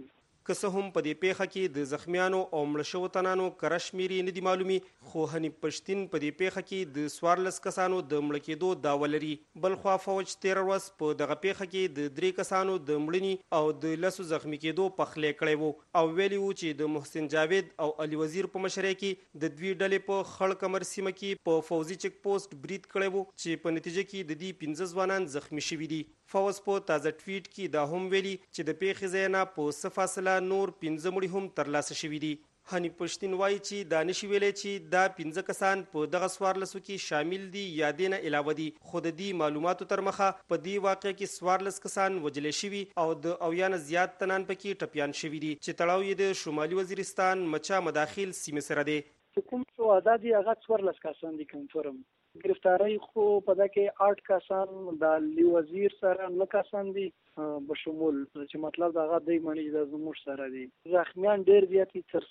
که څه هم په دې پیښه کې د زخمیانو او مړه شوو تنانو کره شمېرې نه دي معلومي، خو حنیف پښتین په دې پیښه کې د 14 کسانو د مړه کېدو دعوه لري. بلخوا فوج 13 ورځ په دغه پیښه کې د 3 کسانو د مړینې او د 10 زخمی کېدو پخلی کړی وو او ویلي وو چې د محسن جاوید او علي وزیر په مشرۍ کې د دوی ډلې په خړ کمر سیمه کې په فوزي چک پوسټ برید کړی وو چې په نتیجه کې د دې 15 ځوانان زخمی شوي دي. فوز په تازه ټویټ کې دا هم ویلي چې د پیښې ځای نه په څه فاصله نور 15 مړي هم ترلاسه شوي دي. حنیف پښتین وایي چې دا نشي ویلی چې دا 15 کسان په دغه 14 کې شامل دي یا دې نه علاوه دي، خو د دې معلوماتو تر مخه په دې واقع کې 14 کسان وجلې شوي او د 90 نه زیات تنان پکې ټپیان شوي دي چې تړاو یې د شمالي وزیرستان مچا مداخل سیمې سره دی. کوم څو عدد یې هغه 14 کسان دي کنفرم. گرفتاری خو په دا کې 8 کسان د علي وزیر سره 9 کسان دي بشمول چې مطلب دا غا دی معنی د زموږ سره دي. زخمیان ډیر زیات تر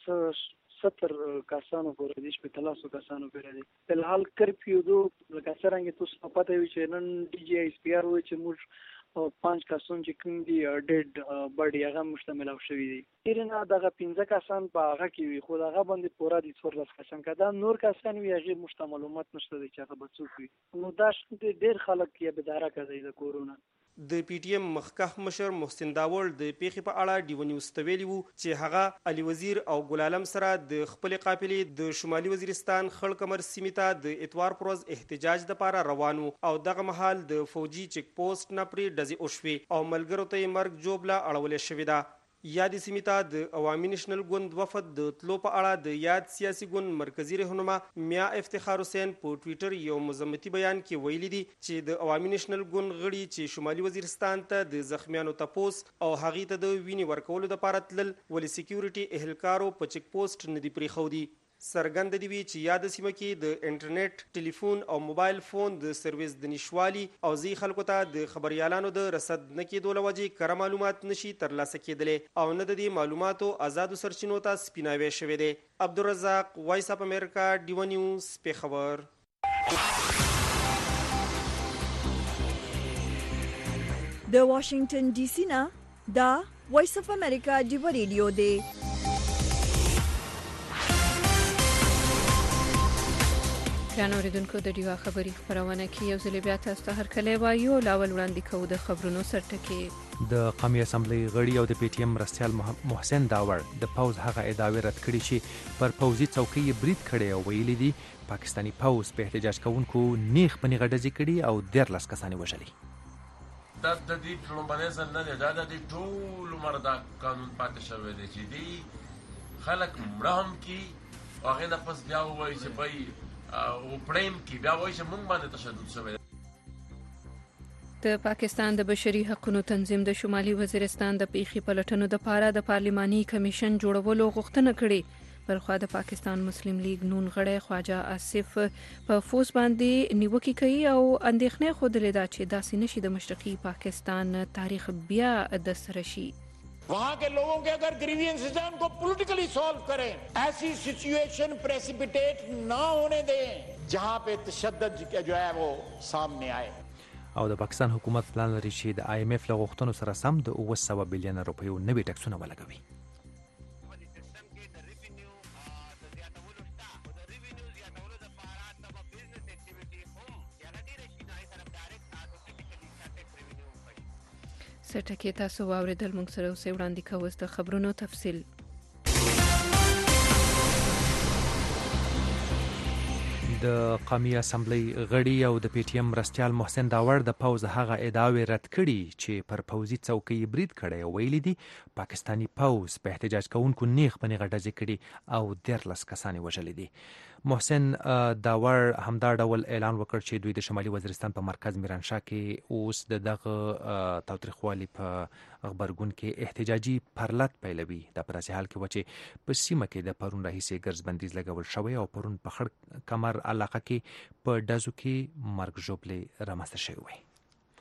70 کسانو پورې دي، 15 کسانو پورې دي. په الحال کرفیو دو لکه څنګه تاسو پته وي چې نن ډي جی اس پی آر وایي چې موږ 5 کسان چې کوم دي ډېډ باډي هغه مشتمل شوی دي. تیرنه دغه 15 کسان په هغه کې وي، خو هغه باندې پورا دي 14 کسان کدا نور کسان وي هغه مشتملومات نشته دي چې هغه بچو وي. نو دا ډېر خلک یې بداره کوي د کورونا. د پی ټی ایم مخکښ مشر محسن داوړ د پیښې په اړه ډیو نیوز ته ویلي وو چې هغه علي وزیر او ګل عالم سره د خپل قافلې د شمالي وزیرستان خړ کمر سیمې ته د اتوار پر ورځ احتجاج لپاره روان وو او دغه مهال د فوجي چک پوسټ نه پرې ډزې وشوې او ملګرو ته یې مرګ جوړه اړولې شوې ده. یادې سیمې ته د عوامي نېشنل ګوند وفد د تلو په اړه د یاد سیاسي ګوند مرکزی رهنما میا افتخار حسین په ټویټر یو مزمتي بیان کې ویلي دي چې د عوامي نېشنل ګوند غړي چې شمالي وزیرستان ته د زخمیانو تپوس او هغې ته د وینې ورکولو لپاره تلل ولې سکیورټي اهلکارو په چک پوسټ نه دي پرېښودي. څرګنده دي وي چې یاد سیمه کې د انټرنیټ، ټلیفون او موبایل فون د سرویس د نشوالي او ځي خلکو ته د خبريالانو د رصد نه کېدو له وجې کره معلومات نشي ترلاسه کېدلی او نه د دې معلوماتو آزادو سرچینو ته سپیناوی شوی دی. عبدالرزاق، وایس اف امریکا، ډیو نیوز، پیښور. د واشنگټن ډي سي نه دا وایس اف امریکا ډیو ریډیو دی. ګران اوریدونکو، د ډیوا خبري خبرونه کې یو ځل بیا تاسو ته هرکلی وایو. لاول وړاندې کوو د خبرونو سرټکي. د قومي اسمبلی غړي او د پی ټی ایم مرستیال محسن داوړ د پوز هغه ادعاوې رد کړي چې پر پوزي څوکۍ برید کړي او ویلي دي پاکستانی پوز په احتجاج کوونکو نیغ پنی غډزي کړي او 13 کسان وژلي. دا د دې ټولنې ځل نه دی، دا د دې ټول عمر دا قانون پاتې شوی دی چې دی خلک مړه هم کی هغه نه پس بیا وایي چې بای او پریم کی بیا وایي چې مونږ باندې تشدد شوی. د پاکستان د بشري حقوقو تنظیم د شمالي وزیرستان د پیښې پلټنو لپاره د پارلماني کمیشن جوړولو غوښتنه کړې. بلخوا د پاکستان مسلم لیگ نون غړی خواجه آصف په فوز باندې نیوکه کوي او اندېښنه خوده لیدا چې داسې نشي د مشرقي پاکستان تاریخ بیا د سره شي. वहाँ के लोगों के अगर ग्रीवियंसेस हैं उनको पॉलिटिकली सॉल्व करें, ऐसी सिचुएशन प्रेसिपिटेट ना होने दें जहाँ पे तशद्दुद जो है वो सामने आए. او د پاکستان حکومت پلان لري چې د آی ایم اف له غوښتنو سره سم د 900 بلین روپیو نوي ټکسونه ولګوي. سرټکي تاسو واوریدل، موږ سره اوسې وړاندې کوو د خبرونو تفصیل. د قومي اسمبلی غړي او د پی ټی ایم مرستیال محسن داوړ د پوز هغه ادعاوې رد کړي چې پر پوزي څوکۍ برید کړي او ویلي دي پاکستانی پوز په احتجاج کوونکو نیغ پنی غډزي کړي او 13 کسان وژلي دي. محسن داوړ همدا ډول اعلان وکړ چې دوی د شمالي وزیرستان په مرکز میرانشاه کې اوس دغه تاوتریخوالي په خبرګون کې احتجاجي پرلط پیلوي. د پراسي حال کې وچه په سیمه کې د پرون راهیسې ګرځبندیز لګول شوی او پرون په خړ کمر علاقه کې په ډزو کې مرګ ژوبلې رامنځته شوی وي.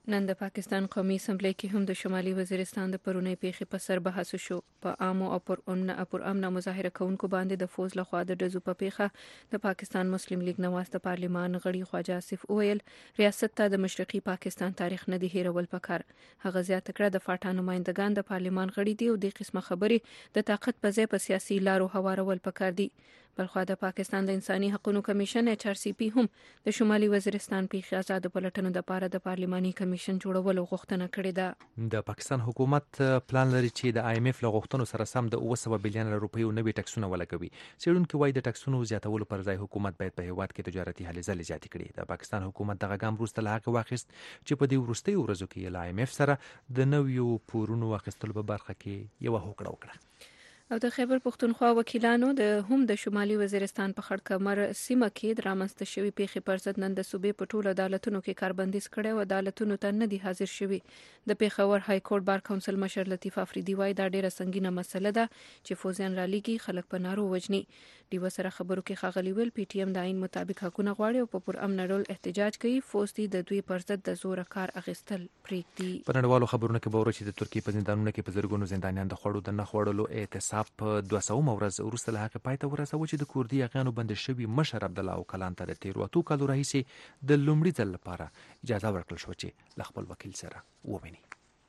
نن د پاکستان قومي اسمبلی کې هم د شمالي وزیرستان د پرونی پیښې په سر بحث شو. په عامو او پر امن مظاهره کوونکو باندې د فوز لخوا د ډزو په پیښه د پاکستان مسلم لیگ نواز د پارلیمان غړي خواجه آصف اویل ریاست ته د مشرقي پاکستان تاریخ نه دی هیرول پکار. هغه زیاته کړه د فاټا نمائندگان د پارلیمان غړي دي او د قسمه خبرې د طاقت په ځای په سیاسي لارو هوارول پکار دي. بلخوا د پاکستان د انساني حقوقو کمیشن HRCP هم د شمالي وزیرستان پیښې آزاد پلټنو د پاره د پارلماني کمیشن جوړولو غوښتنه کړې ده. د پاکستان حکومت پلان لري چې د IMF له غوښتنو سره سم د 900 بلین روپیو نوي ټکسونه ولګوي. څېړونکو وایي د ټکسونو زیاتولو پر ځای حکومت باید په هیواد کې تجارتي هلې ځلې زیاتې کړي. د پاکستان حکومت دغه ګام وروسته له هغه واخیست چې په دې وروستیو ورځو کې له IMF سره د نویو پورونو اخیستلو په برخه کې یو هوکړه وکړه. او د خیبر پختونخوا وکیلانو د شمالي وزیرستان په خړ کمر سیمه کې د رامنځته شوی پیښې پر ضد نن د صوبې په ټولو عدالتونو کې کاربندیز کړي او عدالتونو ته نه دي حاضر شوي. د پیښور های کورټ بار کونسل مشر لطیف افریدي وایي دا ډیره سنگینه مسله ده چې فوزیان را لېږي خلک په نارو وجني. دیو سره خبرو کې ښاغلي ویل PTM د عین مطابق حقونه غواړي او په پر امن ډول احتجاج کوي. فوزي د دوی پر ضد د زور کار اخیستل پریږدي. په نړیوالو خبرونو کې به ورته چې د ترکیې په زندانونو کې په زرګونو زندانیان د خوړو د نه خوړلو اعتصاب په 200 ورځ وروسته له هغه پای ته ورسوي چې د کوردي اغیانو بند شوی مشر عبدالله اوکلان ته د 13 کالو راهیسې د لومړي ځل لپاره اجازه ورکړل شو چې له خپل وکیل سره وویني.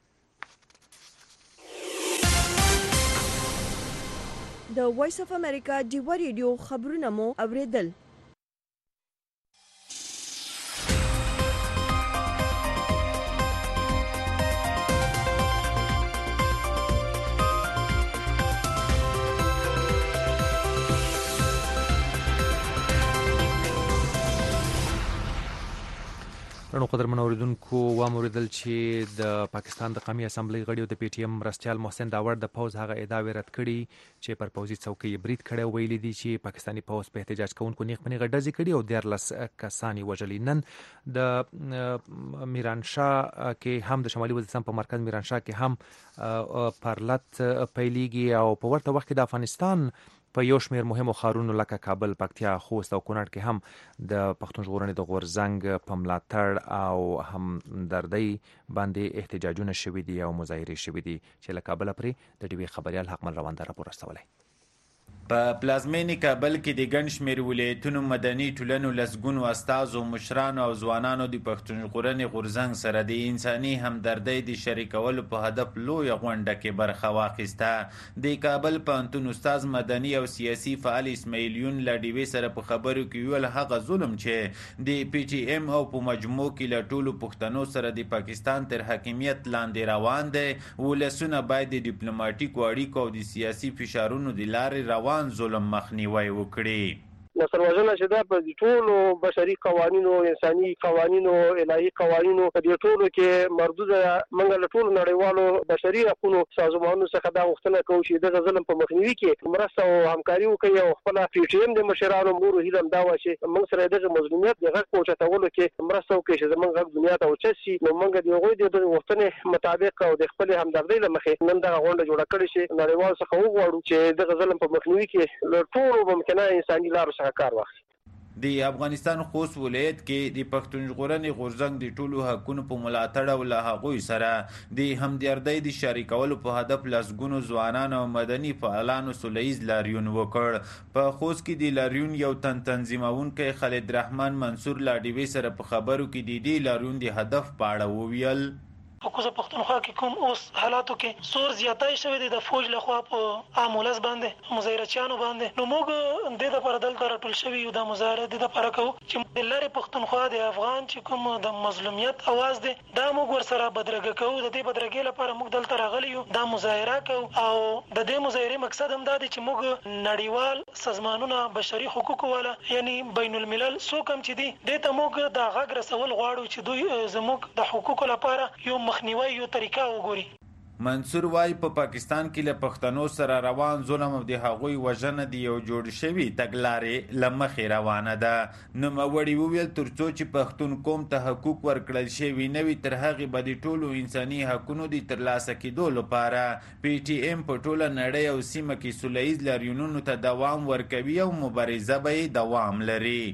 د وایس اف امریکا ډیو ریډیو خبرونه مو اوریدل. نو قدرمن اوریدونکو واموریدل چې د پاکستان د قومي اسمبلی غړي او د PTM مرستیال محسن داور د پوز هغه ادعاوې رد کړي چې پر پوزي څوکۍ برید کړي او ویلي دي چې پاکستانی پوز په احتجاج کوونکو نیغ پنیغه ډزې کړي او 14 کسانی وژلي. نن د میرانشاه کې هم د شمالي وزیرستان په مرکز میرانشاه کې هم پرلت پیلېږي او په ورته وخت کې د افغانستان په یو شمېر مهمو ښارونو لکه کابل، پکتیا، خوست او کونړ کې هم د پښتون ژغورنې د غورځنګ په ملاتړ او همدردۍ باندې احتجاجونه شوي دي او مظاهرې شوي دي چې له کابله پرې د ډیوې خبریال حقمل روان راپور استولی. په پلازمینې کابل کې د ګڼ شمېر ولایتونو مدني ټولنو لسګونو استازو، مشرانو او ځوانانو د پښتون ژغورنې غورځنګ سره د انساني همدردۍ د شریکولو په هدف لویه غونډه کې برخه واخیسته. د کابل پوهنتون استاد مدني او سیاسي فعال اسماعیل یون له ډیوې سره په خبرو کې ویل هغه ظلم چې د PTM او په مجموع کې له ټولو پښتنو سره د پاکستان تر حاکمیت لاندې روان دی، ولسونه باید د ډیپلوماټیکو اړیکو او د سیاسي فشارونو د لارې روان ظلم مخنیوی وکړي. نسل وژنه چې دا په ټولو بشري قوانینو، انساني قوانینو، الهي قوانینو په دې ټولو کې مردوده منګه له ټولو نړیوالو بشري حقوقو سازمانونو څخه دا غوښتنه کوي چې دغه ظلم په مخنیوي کې مرسته او همکاري وکړي او خپل PTM د مشرانو مور هیله دا و چې موږ سره دغه مظلومیت د غږ پوهچتولو کې مرسته وکړي چې زموږ غږ دنیا ته اوچسي. نو موږ د هغوی د غوښتنې مطابق او د خپل همدردۍ له مخې نن دغه غونډه جوړه کړې چې نړیوال څخه وغواړو چې دغه ظلم په مخنیوي کې له ټولو ممکنه انساني لارو کار واخلي. د افغانستان خوست ولایت کې د پښتون ژغورنې غورځنګ د ټولو حقونو په ملاتړ او له هغوی سره د همدردۍ د شریکولو په هدف لسګونو ځوانان او مدني فعالانو سوله ییز لاریون وکړ. په خوست کې د لاریون یو تنظیمونکی خالد رحمان منصور له ډیوې سره په خبرو کې د دې لاریون د هدف په اړه وویل. په کوزه پښتونخوا کې کوم اوس حالاتو کې سور زیاتای شوی دی د فوج لخوا په عامولس باندې مظاهرچیانو باندې. نو موږ د لپاره دلته راټول شوي یو د مظاهره د لپاره کوو چې د لارې پښتونخوا د افغان چې کوم د مظلومیت اواز دی دا موږ ورسره بدرګه کوو. د دې بدرګې لپاره موږ دلته راغلي یو دا مظاهره کوو او د دې مظاهرې مقصد هم دا دی چې موږ نړیوال سازمانونه بشري حقوقو والا یعنی بین الملل څوک هم چې دي دې ته موږ د غږ رسول غواړو چې دوی زموږ د حقوقو لپاره یو مخنیوي یو طریقه وګوري. منصور وايي په پاکستان کې له پښتنو سره روان ظلم او د هغوی وژنه د یو جوړ شوي تګلارې له مخې روانه ده. نوموړي وویل ترڅو چې پښتون قوم ته حقوق ورکړل شوي نه وي تر هغې به د ټولو انساني حقونو د ترلاسه کېدو لپاره PTM په ټوله نړۍ او سیمه کې سوله ییز لاریونونو ته دوام ورکوي او مبارزه به یې دوام لري.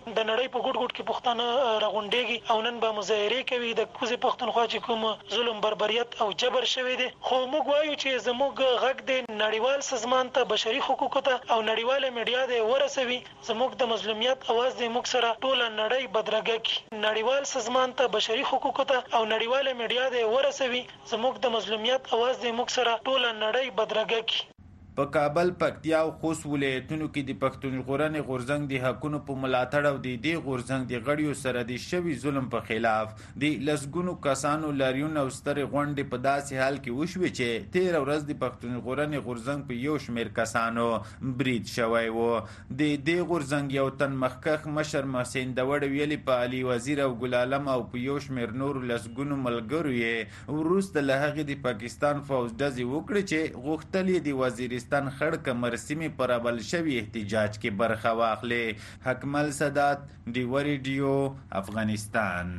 د نړۍ په ګډ ګډ کې پښتانه راغونډيږي او نن به مظاهره کوي د کوزي پښتونخوا چې کوم ظلم بربریت او جبر شوی دی. خو موږ وایو چې زموږ غږ د نړیوال سازمان ته بشري حقوقو ته او نړیواله میډیا د ورسوي. زموږ د مظلومیت اواز د موږ سره ټول نړۍ بدرګه کی. نړیوال سازمان ته بشري حقوقو ته او نړیواله میډیا د ورسوي. زموږ د مظلومیت اواز د موږ سره ټول نړۍ بدرګه کی. په کابل، پکتیا او خوست ولایتونو کې د پښتون ژغورنې غورځنګ د حقونو په ملاتړ او د دې غورځنګ د غړیو سره د شوي ظلم په خلاف د لسګونو کسانو لاریون او سترې غونډې په داسې حال کې وشوې چې 13 ورځ د پښتون ژغورنې غورځنګ په یو شمېر کسانو برید شوی و. د دې غورځنګ یو تن مخکښ مشر محسن داوړ ویلي په علي وزیر او ګل عالم او په یو شمېر نورو لسګونو ملګرو یې وروسته له هغې د پاکستان پوځ ډزې وکړې چې غوښتل یې د وزیرستان خړ کمر سیمې پر ابل شوي احتجاج کې برخه واخلي. حکمل سادات، ډیو ریډیو، افغانستان.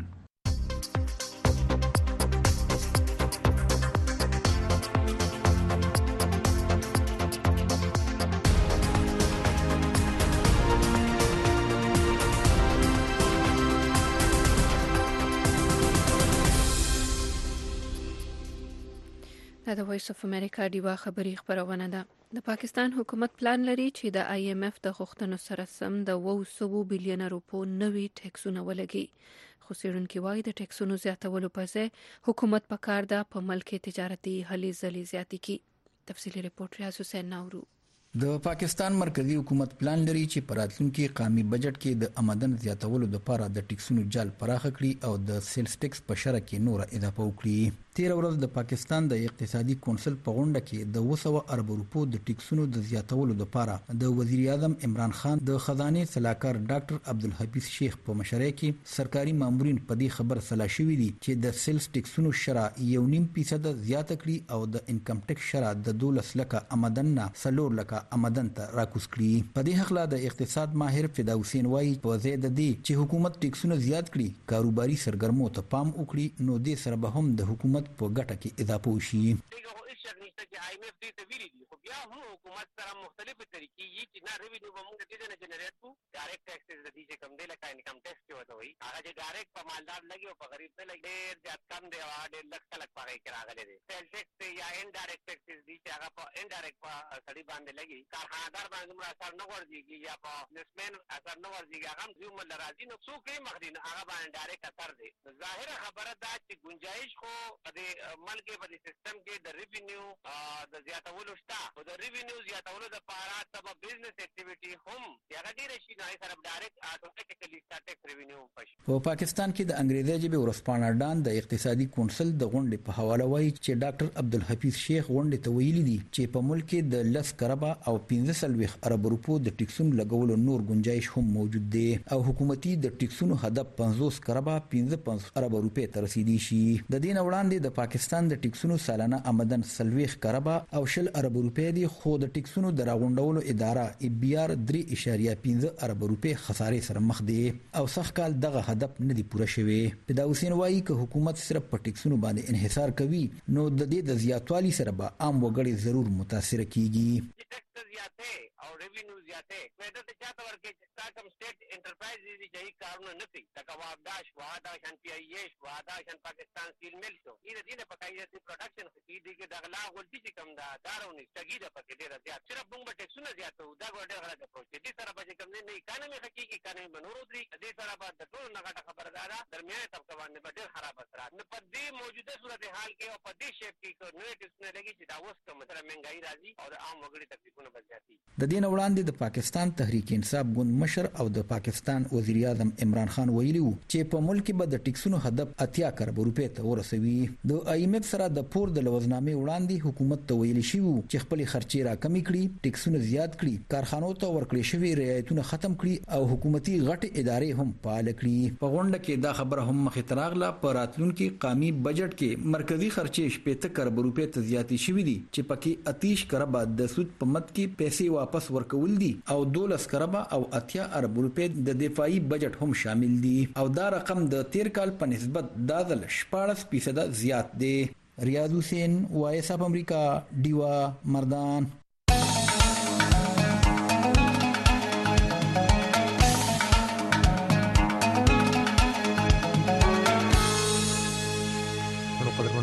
د وایس اف امریکا ډیوا خبری خبرونه ده. د پاکستان حکومت پلان لري چې د IMF د غوښتنو سره سم د 200 بلین روپو نوي ټیکسونه ولګي. خو څېړونکي وایي د ټیکسونو زیاتولو په ځای حکومت پکار ده په ملک تجارتي هلې ځلې زیاتې کړي. تفصیلي رپورټ ریاض حسین ناورو. د پاکستان مرکزی حکومت پلان لري چې په راتلونکي قومي بجټ کې د آمدن زیاتولو لپاره د ټیکسونو جال پراخ کړي او د سیلز ټیکس په شرح کې نور اضافه وکړي. 13 ورځ د پاکستان د اقتصادي کونسل په غونډه کې د 200 ارب روپو د ټیکسونو د زیاتولو لپاره د وزیر اعظم عمران خان د خزانه سلاکار ډاکټر عبدالحفیظ شیخ په مشرۍ کې سرکاري مامورین په دې خبر سلا شوي دي چې د سیلز ټیکسونو شرح 1.5% زیاته کړي او د انکم ټیکس شرح د 12 لکه آمدن نه 4 لکه آمدن ته راکوز کړي. په دې حق لا د اقتصاد ماهر فدا حسین وایي په ځای د دې چې حکومت ټیکسونه زیات کړي کاروباري سرګرمو ته پام وکړي نو دې سره به هم د حکومت په ګټه کې اضافه وشي. IMF دې ته ویلي دي خو بیا هم حکومت سره مختلفه طریقې یي چې نه ریوینیو به موږ دې نه جنریټ کوو. ډایرکټ ټیکسز د دې چې کم دی لکه انکم ټیکس کې وته وي هغه چې ډایرکټ په مالدار لګي او په غریب نه لګي ډېر زیات کم دی او ډېر لږ خلک په هغې کې راغلی دی. سیل ټیکس یا انډایرکټ ټیکسز دي چې هغه په انډایرکټ په سړي باندې لګي کارخانهدار باندې دومره اثر نه غورځېږي یا په بزنسمین اثر نه غورځېږي هغه هم دوی عمر له راځي نو څوک یې مخ دي نو هغه باندې ډایرکټ اثر دی. ظاهره خبره دا چې ګنجایش خو په دې ملک په دې سیستم کې د ریوینیو د زیاتولو شته او د ریوینیو زیاتولو لپاره تبه بزنس اکټیویټي هم هغه ډېره شي نه سره ډایرکټ اتوماتیکلی ټیکس ریوینیو پښ. په پاکستان کې د انګریزي ژبې ورسپانه ډان د اقتصادي کونسل د غونډې په حواله وایي چې ډاکټر عبدالحفیظ شیخ غونډې ته ویلي دي چې په ملک کې د 10 کربه او 15 ارب روپو د ټیکسونو لګولو نور گنجائش هم موجود دی او حکومتي د ټیکسونو هدف 50 کربه 15 ارب روپے ته رسیدي شي. د دین وړاندې د پاکستان د ټیکسونو سالانه آمدن 40 کربه او 10 ارب روپے دی خو د ټیکسونو د راغونډولو اداره بیا 3.15 ارب روپے خسارې سره مخ دی او سخت کال دغه هدف نه دی پوره شوی. فدا حسین وایي چې حکومت صرف په ټیکسونو باندې انحصار کوي نو د دې د زیاتوالي سره به عام وګړي ضرور متاثر کیږي. او ریوینیو زیاته مې د چاته ورکه چې تاکم سټیټ انټرپرایز دي چې کارونه نه کوي لکه وابداش وادا شانتي ایش وادا شان پاکستان سټیل مل شو دې پکایي چې پروډکشن دي کې د غلا غلطي چې کم دا دارونه تګي د پکې ډیر زیات صرف موږ ټیکسونه زیاتو دا ګوډه غلا د پروسې دي سره به کم نه اکانومي حقيقي قانوني بنورو دري دې سره به د ټول نغټه خبردارا درمیانه طبقه باندې به ډیر خراب اثرات نه په دې موجوده صورتحال کې او په دې شیپ کې نو ټیکسونه لګي چې دا اوس کوم سره مهنګای راځي او د عام وګړي تکلیفونه بچاتي. د دین وړاندې د پاکستان تحریک انصاف ګوند مشر او د پاکستان وزیر اعظم عمران خان ویلي وو چې په ملک به د ټیکسونو هدف 80 کروڑ روپے ته ورسوي. د IMF سره د پور د لوزنامې وړاندې حکومت ته ویلي شي چې خپل خرچې را کمی کړي ټیکسونه زیات کړي کارخانو ته ورکړې شوی رعایتونه ختم کړي او حکومتي غټ ادارې هم فعال کړي. په غونډه کې دا خبره هم مخې ته راغله په راتلونکي قومي بجټ کې مرکزی خرچې 70 کروڑ روپے ته زیاتې شوې دي چې پکې 30 کروڑ د سود په مد کې پیسې واپس ورکول دي او 12 کربه او 80 ارب روپے د دفاعي بجټ هم شامل دي او دا رقم د 13 کال په نسبت دا د 14% زیات دی. ریاض حسین وایس اف امریکا ډیوا مردان.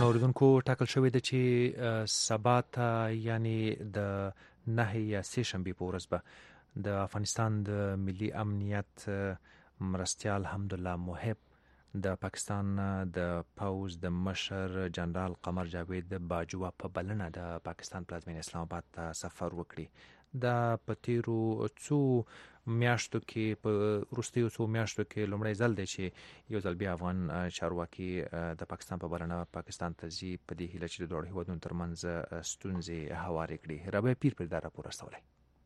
ګران اوریدونکو ټاکل شوې ده چې سبا ته یعنی د 9 یا 3 شنبې په ورځ به د افغانستان د ملي امنیت مرستیال حمدالله محب د پاکستان د پوز د مشر جنرال قمر جاوید باجوا په بلنه د پاکستان پلازمینه اسلام آباد ته سفر وکړي. دا په تیرو څو میاشتو کې په وروستیو څو میاشتو کې لومړی ځل دی چې یو ځل بیا افغان چارواکي د پاکستان په بلنه پاکستان ته ځي په دې هیله چې د دواړو هیوادونو ترمنځ ستونزې هوارې کړي. رابعه پیر پر دا راپور استولی.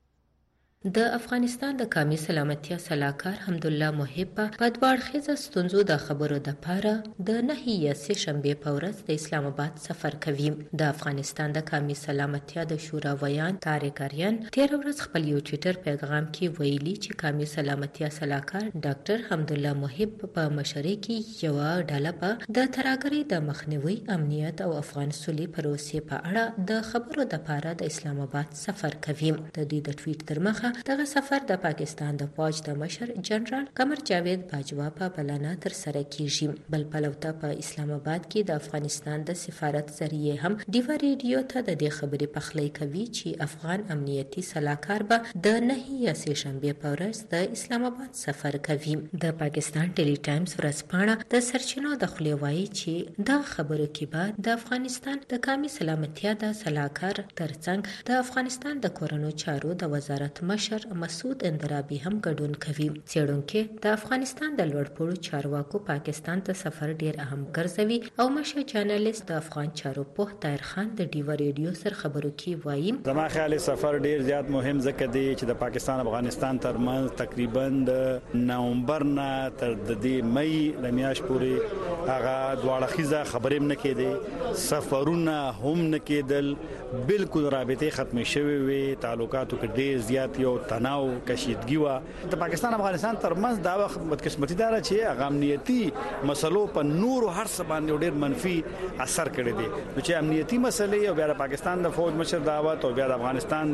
د افغانستان د قومي سلامتیا سلاکار حمدالله محب په دوړخیزه ستونزو د خبرو د پاره د 9 یا 3 شنبې په ورځ د اسلام آباد سفر کوي. د افغانستان د قومي سلامتیا د شورا ویان طارق اریان تیر ورځ خپل یو ټویټر پیغام کې ویلي چې قومي سلامتیا سلاکار ډاکټر حمدالله محب په مشرۍ کې یو ډله په د ترهګرۍ د مخنیوي امنیت او افغان سولې پروسې په اړه د خبرو د پاره د اسلام آباد سفر کوي. د دې د ټویټ تر مخه دغه سفر د پاکستان د فوج د مشر جنرال قمر جاوید باجوا په بلنه تر سره کیږي. بل پلوته په اسلام آباد کې د افغانستان د سفارت ذریعہ هم ډیوا ریډیو ته د دې خبرې پخلی کوي چې افغان امنیتي سلاکار به د 9 یا 3 شنبې په ورځ د اسلام آباد سفر کوي. د پاکستان ټیلی ټایمز ورځپاڼه د سرچینو د خولې وایي چې دا خبرو کې بعد د افغانستان د قومي سلامتیا د سلاکار ترڅنګ د افغانستان د کورونو چارو د وزارت مشر مسعود اندرابي هم ګډون کوي. څېړونکي د افغانستان د لوړپوړو چارواکو پاکستان ته سفر ډیر اهم ګرځوي او مشر جرنالست د افغان چارو په طاهر خان د ډیوا ریډیو سره خبرو کې وایي زما خیال سفر ډیر زیات مهم ځکه دی چې د پاکستان افغانستان ترمنځ تقریبا د نومبر نه تر د دې مې د میاشت پورې هغه دواړه خيزه خبرې نه کېدې سفرونه هم نه کېدل بالکل رابطه ختم شوه وي تعلقاتو کې ډیر زیات یو تناو کشیدګي و د پاکستان افغانستان ترمنځ دا وخت بدقسمتي دار چې امنیتي مسلو په نور هر څه باندې ډېر منفي اثر کړی دی. چې امنیتي مسلې او بیا د پاکستان د فوج مشر دعوت او بیا د افغانستان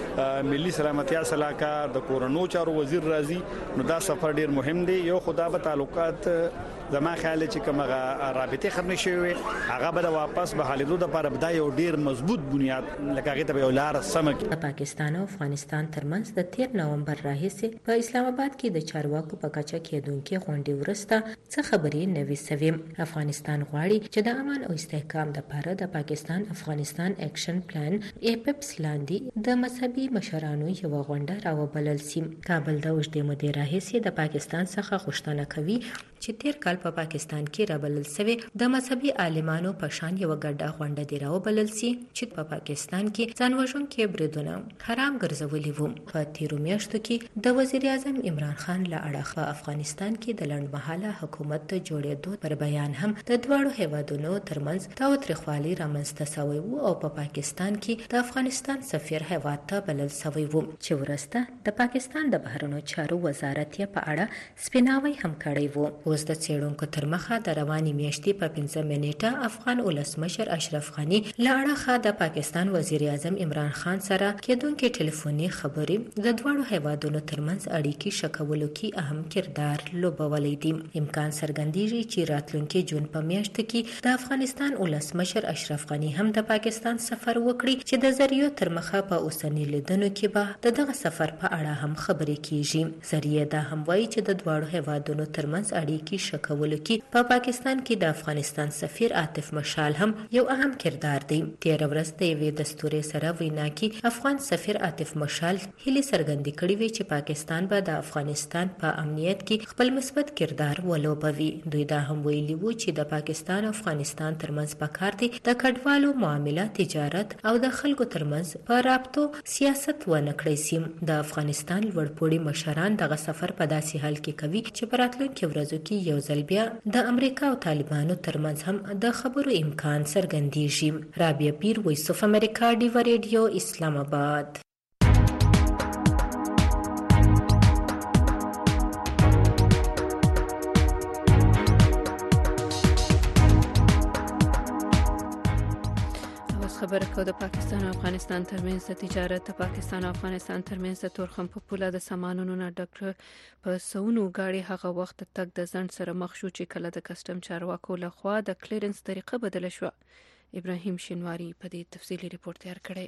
د ملي سلامتیا سلاکار د کورونو چارو وزیر راځي نو دا سفر ډېر مهم دی. یو خدا به تعلقات زما خیال چې کومه رابطه ختم شوی هغه به واپس به حالېدو د لپاره بدای یو ډیر مضبوط بنیاد لکه هغه ته یو لار سمک. پاکستان او افغانستان ترمنځ د 13 نومبر راهیسې په اسلام آباد کې د چارواکو په کچه کېدونکې غونډې ورسته څه خبرې نوي سوي. افغانستان غواړي چې د امن او استحکام لپاره د پاکستان افغانستان اکشن پلان ایپپس لاندې د مذهبي مشرانو یو غونډه راوبلل سي. کابل د اوږدې مودې راهیسې د پاکستان څخه غوښتنه کوي چې تیر کال په پاکستان کې رابلل سوي د مذهبي عالمانو په شان یو ګډه غونډه دی راوبلل سي چې په پاکستان کې ځانوژونکي بریدونه حرام ګرځولي وو. په تیرو میاشتو کې د وزیر اعظم عمران خان له اړخه په افغانستان کې د لنډمهاله حکومت د جوړېدو پر بیان هم د دواړو هیوادونو ترمنځ تاوتریخوالي رامنځته شوی وو او په پاکستان کې د افغانستان سفیر هیواد ته بلل شوی وو چې ورسته د پاکستان د بهرنیو چارو وزارت یې په اړه سپیناوی هم کړی وو. اوس د څېړونکو تر مخه د رواني میاشتې په 15 منېټه افغان ولسمشر اشرف غني له اړخه د پاکستان وزیر اعظم عمران خان سره کېدونکې ټلیفوني خبرې د دواړو هیوادونو ترمنځ اړیکې شکولو کې اهم کردار لوبولی دی. امکان څرګندېږي چې راتلونکي جون په میاشت کې د افغانستان ولسمشر اشرف غني هم د پاکستان سفر وکړي چې د ذریعو تر مخه په اوسنی لیدنو کې به دغه سفر په اړه هم خبرې کیږي. ذریعہ دا هم وایي چې د دواړو هیوادونو ترمنځ اړیکې شکولو کې په پاکستان کې د افغانستان سفیر عاطف مشال هم یو اهم کردار دی. تیر ورځ د یوې دستوري سره وینا کې افغان سفیر عاطف مشال هیله څرګندې کړې وی چې پاکستان به د افغانستان په امنیت کې خپل مثبت کردار ولوبوي. دوی دا هم ویلي وو چې د پاکستان او افغانستان ترمنځ پکار دي د کډوالو معاملات تجارت او د خلکو ترمنځ په رابطو سیاست ونه کړی سي. د افغانستان لوړپوړي مشران دغه سفر په داسې حال کې کوي چې په راتلونکي ورځو کې یو ځل بیا د امریکا او طالبانو ترمنځ هم د خبرو امکان څرګندېږي. رابعه پیر، وایس اف امریکا، ډیوا ریډیو، اسلام آباد. خبره کو د پاکستان او افغانستان ترمنځ د تجارت د پاکستان او افغانستان ترمنځ د تورخم په پوله د سامانونو نه ډک په سونو غاړي هغه وخت تک د ځند سره مخ شو چې کله د کسٹم چارواکو لخوا د کلیرنس طریقه بدل شو. ابراهیم شینواری په دې تفصیلی ریپورت تیار کړی.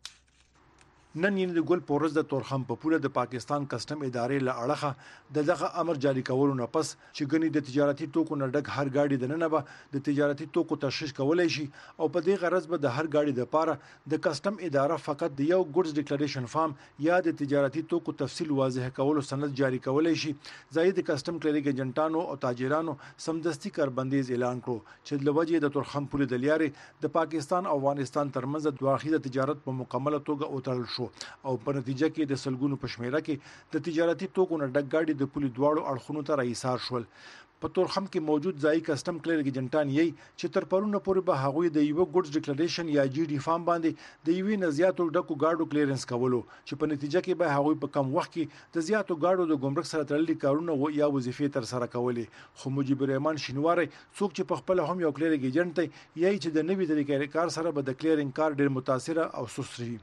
نن یې د ګل پورز د تورخم په پوله د پاکستان کسٹم ادارې له اړخه دغه امر جاری کولو نه پس چې ګنې د تجارتي توکو نه ډک هر گاډي د ننه به د تجارتي توکو تشخیص کولای شي او په دې غرض به د هر گاډي د پاره د کسٹم اداره فقط د یو ګډز ډیکلریشن فارم یا د تجارتي توکو تفصیل واضح کولو سند جاری کولای شي. زاید کسٹم کلیرنګ ایجنټانو او تاجرانو سمدستي کاربندیز اعلان کړو چې لوجه د تورخم پوله د لیارې د پاکستان او افغانستان ترمنځ د واخیده تجارت په مکمله توګه اوترل شو او په نتیجه کې د سلګونو پښمیره کې د تجارتي توکو نه ډک گاډي د پولي دواړو اړخونو ته راایثار شول. په تورخم کې موجود ځای کسٹم کلیرنګ ایجنټان یې چې تر پرونه پورې به هغوی د یو ګډز ډیکلریشن یا جی ډی فارم باندې د یوې نزياتو ډکو گاډو کلیرنس کولو چې په نتیجه کې به هغوی په کم وخت کې د زیاتو گاډو د ګمرک سره تړلي کارونه یا وظیفې تر سره کولې. خو مجيب الرحمن شینواری څوک چې په خپل هم یو کلیرنګ ایجنټ دی یی چې د نوي طریقې کار سره به د کلیرنګ کار ډیر متاثر او سسري.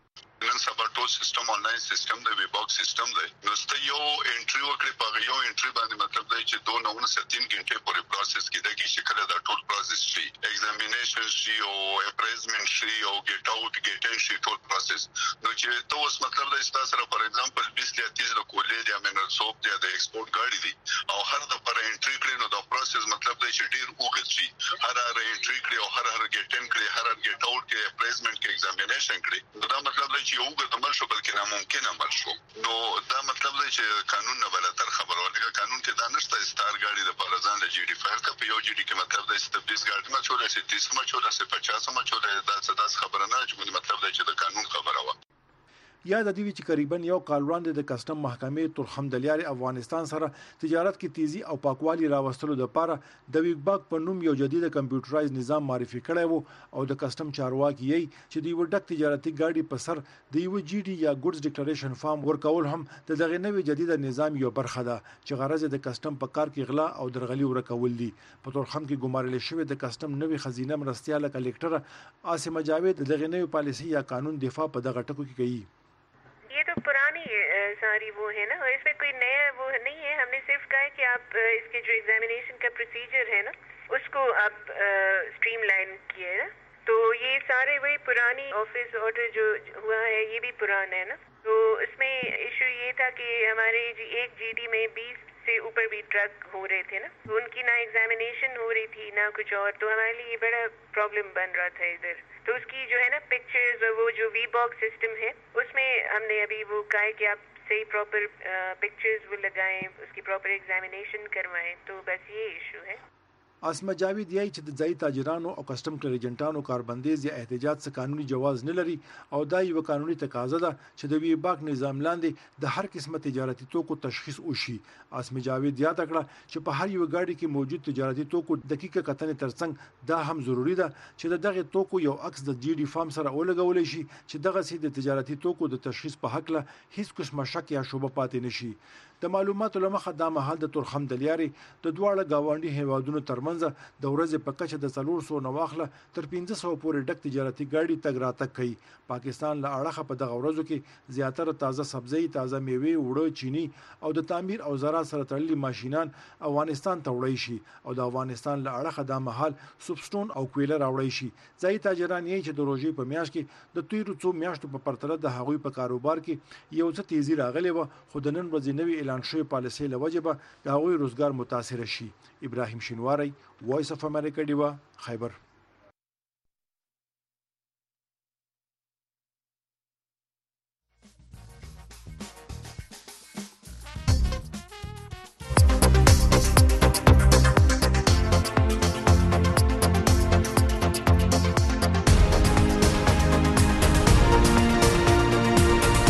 نن سبا ټول سیستم آنلاین سیستم دی وی باکس سیستم دی نو ست یو انټری وکړي په یو انټری باندې مطلب دی چې 2.3 غنټه پورې پروسس کیږي چې کله دا ټول پروسس شي ایگزامینیشن شي او اپریزمنت شي او ګیټ اوټ ګیټ ان شي ټول پروسس نو چې ته اوس مطلب دی چې تاسو فار ایگزامپل 20 یا 30 د کولې یا منل سوپ یا د ایکسپورت گاډي دي او هر د پر انټری کړي نو دا پروسس مطلب دی چې ډیر وګت شي هر انټری کړي او هر ګیټ ان کړي هر ګیټ اوټ کې اپریزمنت کې ایگزامینیشن کړي دا مطلب دی چې یو وګت عمل شو بلکې ناممکن عمل شو. نو دا مطلب دی چې قانون نه بلتر خبره ولګه قانون کې دا نشته ستار گاډي د پارزان له جی ډی فایر ته په یو جی ډی کې مطلب دی چې 20 گاډي ما چوله چې 30 ما چوله چې 50 ما چوله دا څه خبره نه چې مطلب دی چې د قانون خبره و. یا د دې چې قریبا یو کال وړاندې د کسٹم محکمې تورخم د لیارې افغانستان سره تجارت کې تیزی او پاکوالي راوستلو لپاره د ویګ باک په نوم یو جدید کمپیوټرایز نظام معرفي کړی وو او د کسٹم چارواکي یې چې د یو ډک تجارتي گاډي په سر د یو جی ډي یا ګډز ډیکلریشن فارم ورکول هم د دغه نوې جدید نظام یو برخه ده چې غرض د کسٹم په کار کې غلا او درغلي ورکول دي. په تورخم کې ګمارل شوی د کسٹم نوې خزینه مرستياله کلیکټر عاصمه جاوید دغه نوې پالیسي یا قانون دفاع په دغه ټکو کې کوي. ये तो पुरानी सारी वो है ना, इसमें कोई नया वो नहीं है. हमने सिर्फ कहा है कि आप इसके जो एग्जामिनेशन का प्रोसीजर है ना उसको आप स्ट्रीमलाइन किए ना, तो ये सारे वही पुरानी ऑफिस ऑर्डर जो हुआ है ये भी पुराना है ना. तो इसमें इशू ये था कि हमारे एक जीडी में 20 से ऊपर भी ड्रग हो रहे थे ना, तो उनकी ना एग्जामिनेशन हो रही थी ना कुछ और, तो हमारे लिए ये बड़ा प्रॉब्लम बन रहा था इधर. तो उसकी जो है ना पिक्चर्स और वो जो वी बॉक्स सिस्टम है उसमें हमने अभी वो कहा है कि आप सही प्रॉपर पिक्चर्स वो लगाएं, उसकी प्रॉपर एग्जामिनेशन करवाएं, तो बस ये इशू है. عاصمه جاوید یې چې د ځای تاجرانو او کسٹم کلیرنټانو کاربندیز یا احتجاج څخه قانوني جواز نه لري او دا یو قانوني تقاضا ده چې د وی باک نظام لاندې د هر قسمه تجارتي توکو تشخیص وشي. عاصمه جاوید یاد کړه چې په هر یو گاډي کې موجود تجارتي توکو دقیقه کتنې ترڅنګ دا هم ضروری ده چې دغه توکو یو عکس د جی ډی فارم سره ولګول شي چې دغه سي د تجارتي توکو د تشخیص په حق له هیڅ قسمه شک یا شوبه پاتې نشي. د معلوماتو لمخه دا مهال د تورخم د لیارې د دواړه گاونډي هیوادونو ترمنځ د ورځې په کچه د 400 نواخله تر 1500 پورې ډک تجارتي گاډي تګ راتګ کوي. پاکستان له اړخه په دغه ورځو کې زیاتره تازه سبزی، تازه میوه، وړو، چینی او د تعمیر او زراعت سره تړلي ماشینان افغانستان ته وړي شي او د افغانستان له اړخه دا مهال سوبسټون او کویلر راوړي شي. ځای تاجران یې چې د روزي په میاشت کې د تیرو څو میاشتو په پرتله د هغوی په کاروبار کې یو څه تیزی راغلی و، خو د نن ورځې نوې اعلان شوی پالیسي له وجې به د هغوی روزګار متاثر شي. ابراهیم شینواری، وایس اف امریکا، ډیوا، خیبر.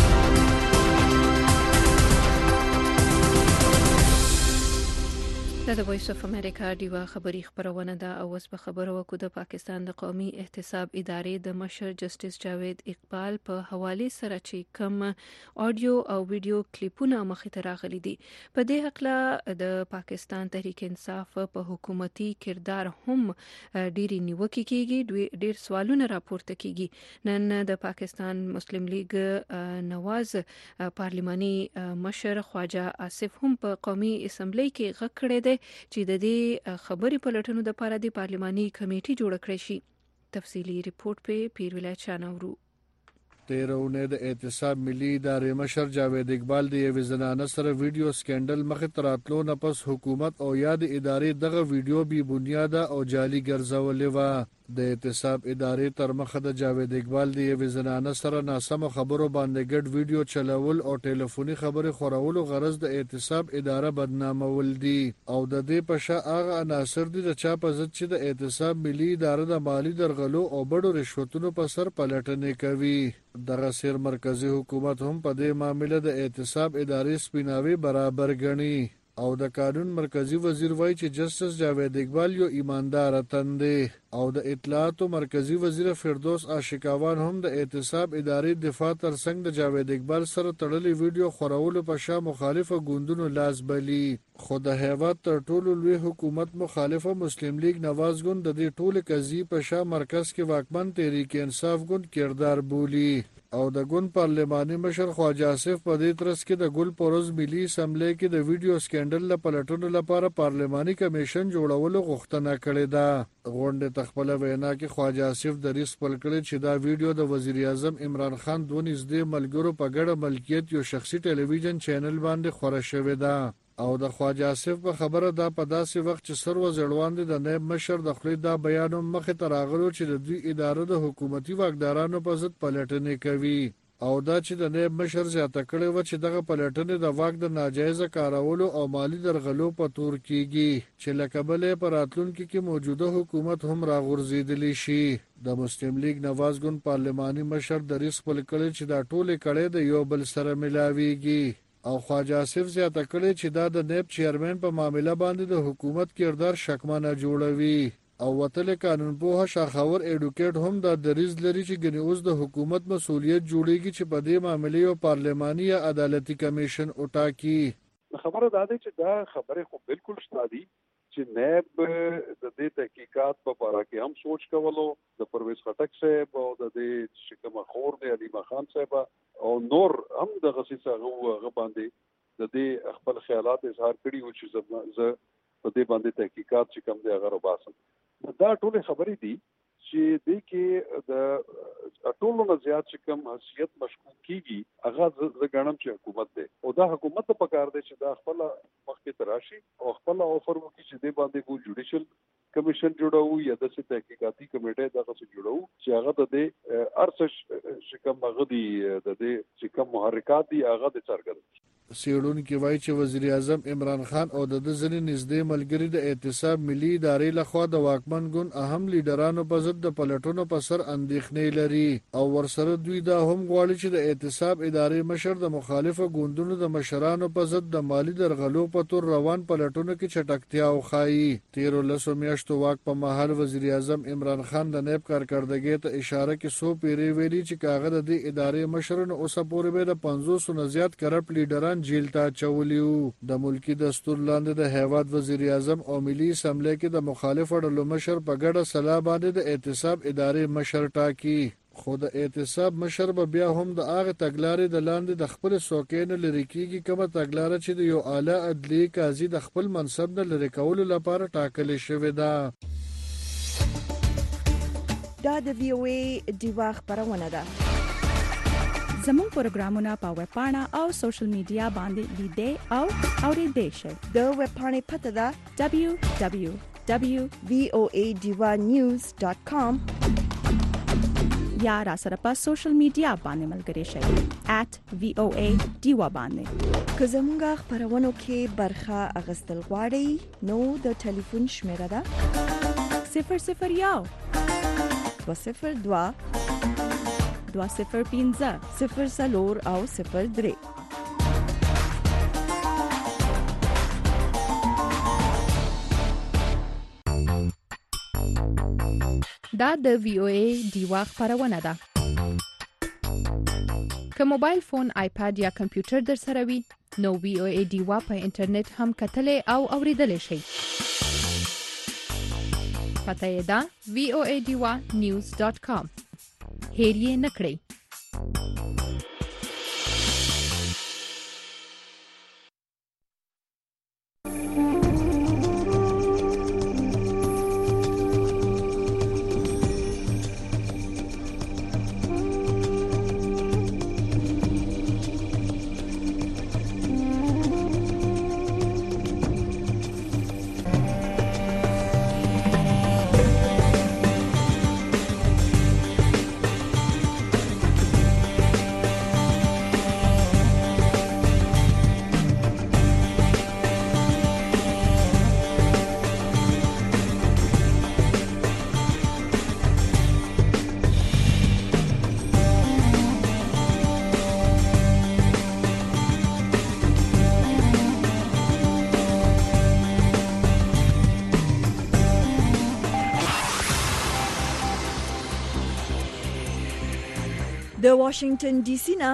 د د وایس اف امریکا دیوا خبری خبرونه ده او اوس په خبرو وکړو د پاکستان د قومي احتساب ادارې د مشر جسټیس جاوید اقبال په حواله سره چې کوم اډیو او ویډیو کلیپونه مخې ته راغلي دي په دې حق د پاکستان تحریک انصاف په حکومتي کردار هم ډیری نیوکې کیږي ډیر سوالونه راپورته کیږي نن د پاکستان مسلم لیگ نواز پارلماني مشر خواجه آصف هم په قومي اسمبلی کې غږ کړی دی چې د دې خبري پلټنو د لپاره د پارلماني کمیټې جوړ کړی شي. تفصیلی ریپورت په پیر ولایت شانورو. تیرونه د احتساب ملي ادارې مشر جاوید اقبال د یوې زنانه سره ویډیو سکینډل مخې ته راتلو نه پس حکومت او یا د ادارې دغه ویډیو بی بنیاده او جعلي ګرځولې وه. د احتساب ادارې تر مخه د جاوید اقبال د یوې زنانه سره ناسمو خبرو باندې ګډ ویډیو چلول او ټلیفوني خبرې خورولو غرض د احتساب اداره بدنامول دي او د دې په شا هغه عناصر دي د چا په ضد چې د احتساب ملي اداره د مالی درغلو او بډو رشوتونو په سر پلټنې کوي. دغه سیر مرکزی حکومت هم په دې معاملې د احتساب ادارې سپیناوي برابر ګڼي او د قانون مرکزی وزیر وایي چې جسټس جاوید اقبال یو ایماندار تن دی او د اطلاعات مرکزی وزیر فردوس عاشقاوان هم د احتساب ادارې دفاع ترڅنګ د جاوید اقبال سره تړلې ویډیو خورولو په شا مخالفه ګوندونو لاس بلی. خو د هیواد تر ټولو لوی حکومت مخالفه مسلم لیگ نواز ګوند د دې ټولې قضیې په شا مرکز کې واکمن تحریک انصاف ګوند کردار بولی او د ګوند پارلماني مشر خواجه آصف په دې ترڅ کې د ګل پروز ملي اسمبلی کې د ویډیو سکینډل له پلټنو لپاره پارلماني کمیشن جوړولو غوښتنه کړې ده. غونډه تخپل وینا کې خواجه آصف د ریس پل کړی چې دا ویډیو د وزیر اعظم عمران خان دوه نږدې ملګرو په ګډه ملکیت یو شخصي ټلویزیون چینل باندې خپره شوې ده او د خواجه آصف په خبره دا په داسې وخت چې سر وزړوان دي د نائب مشر د خپل دا بیان مخې ته راغلو چې د دوی اداره د حکومتي واکدارانو په ضد پلټنې کوي او دا چې د نائب مشر زیاته کړی و چې دغه پلټنې د واک د ناجایز کارولو او مالی درغلو په تور کیږي چې لکبلې پر راتلونکو کې موجوده حکومت هم راغورځېدلی شي. د مسلم لیگ نواز ګوند پارلماني مشر د ریس خپل کړی چې دا ټولې کړې د یو بل سره ملاويږي او خواجه آصف زیاته کړی چې دا د نیب چیرمن په معاملې باندې د حکومت کردار شکمنه جوړوي او وتل قانون په شاخور اډوکیټ هم دا دریز لري چې ګنې اوس د حکومت مسولیت جوړیږي چې په دې معاملې او پارلماني یا عدالتي کمیشن وټاکي. خبره دا ده چې دا خبره خو بالکل شته دي چې نیب د دې تحقیقات په اړه کې هم سوچ کولو د پرویز خټک صاحب او د دې شکم خور دی علي خان صاحب او نور هم د غسیسه غو باندې د دې خپل خیالات اظهار کړي او چې زه په دې باندې تحقیقات چې کوم دی هغه وباسم. دا ټول خبرې دي چې د کې د ټولو نه زیات چې کوم حیثیت مشکوک کیږي هغه د غنم چې حکومت دی او دا حکومت په کار دی چې دا خپل مخکې تراشي او خپل اوفر وکړي چې د باندې کو جوډیشل کمیشن جوړاو یا د تحقیقاتي کمیټه دغه څه جوړاو چې هغه د ارسش چې کوم غدي د چې کوم محرکات دي هغه د څرګند سیړون کې وایي چې وزیر اعظم عمران خان او د ځینې نږدې ملګري د احتساب ملي ادارې لخوا د واکمن ګوند اهم لیډرانو په ضد د پلټونو په سر اندېښنې لري او ورسره دوی دا هم غواړي چې د احتساب ادارې مشر د مخالفه ګوندونو د مشرانو په ضد د مالی درغلو په تور روان پلټونو کې چټکتیا وښایي. 13 میاشتو واک په مهال وزیر اعظم عمران خان د نیب کارکردګۍ ته اشاره کې سو پیری ویلي چې کاغه د ادارې مشرانو اوسه پورې به د 500 نه زیات کرپ لیډران جیل ته چولیو. د ملکی دستور لاندې د هیواد وزیر اعظم او ملي اسمبلی کې د مخالفو ډلو مشر په ګډه سلا باندې د احتساب ادارې مشر ټاکي. خو د احتساب مشر به بیا هم د هغه تګلارې د لاندې د خپل سوکې نه لري کیږي کومه تګلاره چې د یو اعلی عدلی قاضي د خپل منصب نه لري کولو لپاره ټاکل شوې ده. دا د وی او ای دیوا خبرونه ده. زموږ پروګرامونه په ویب پاڼه او سوشل میډیا باندې لیدئ او اوریدئ شئ. د ویب پاڼې پته ده www.voadivanews.com یا را سره په سوشل میډیا باندې ملګري شئ @voadiva باندې. که زموږ خبرونو کې برخه اخیستل غواړئ نو د ټلیفون شمیره ده 001 202 205 04 او 03. دا د VOA دیوا خبرونه ده. که موبایل فون، آیپاد یا کمپیوټر در سره وي نو VOA دیوا په انټرنیټ هم کتلې او اوریدلې شي. پته یې ده voadiwa.news.com. هیر یې نکړئ. د واشنگټن ډي سي نه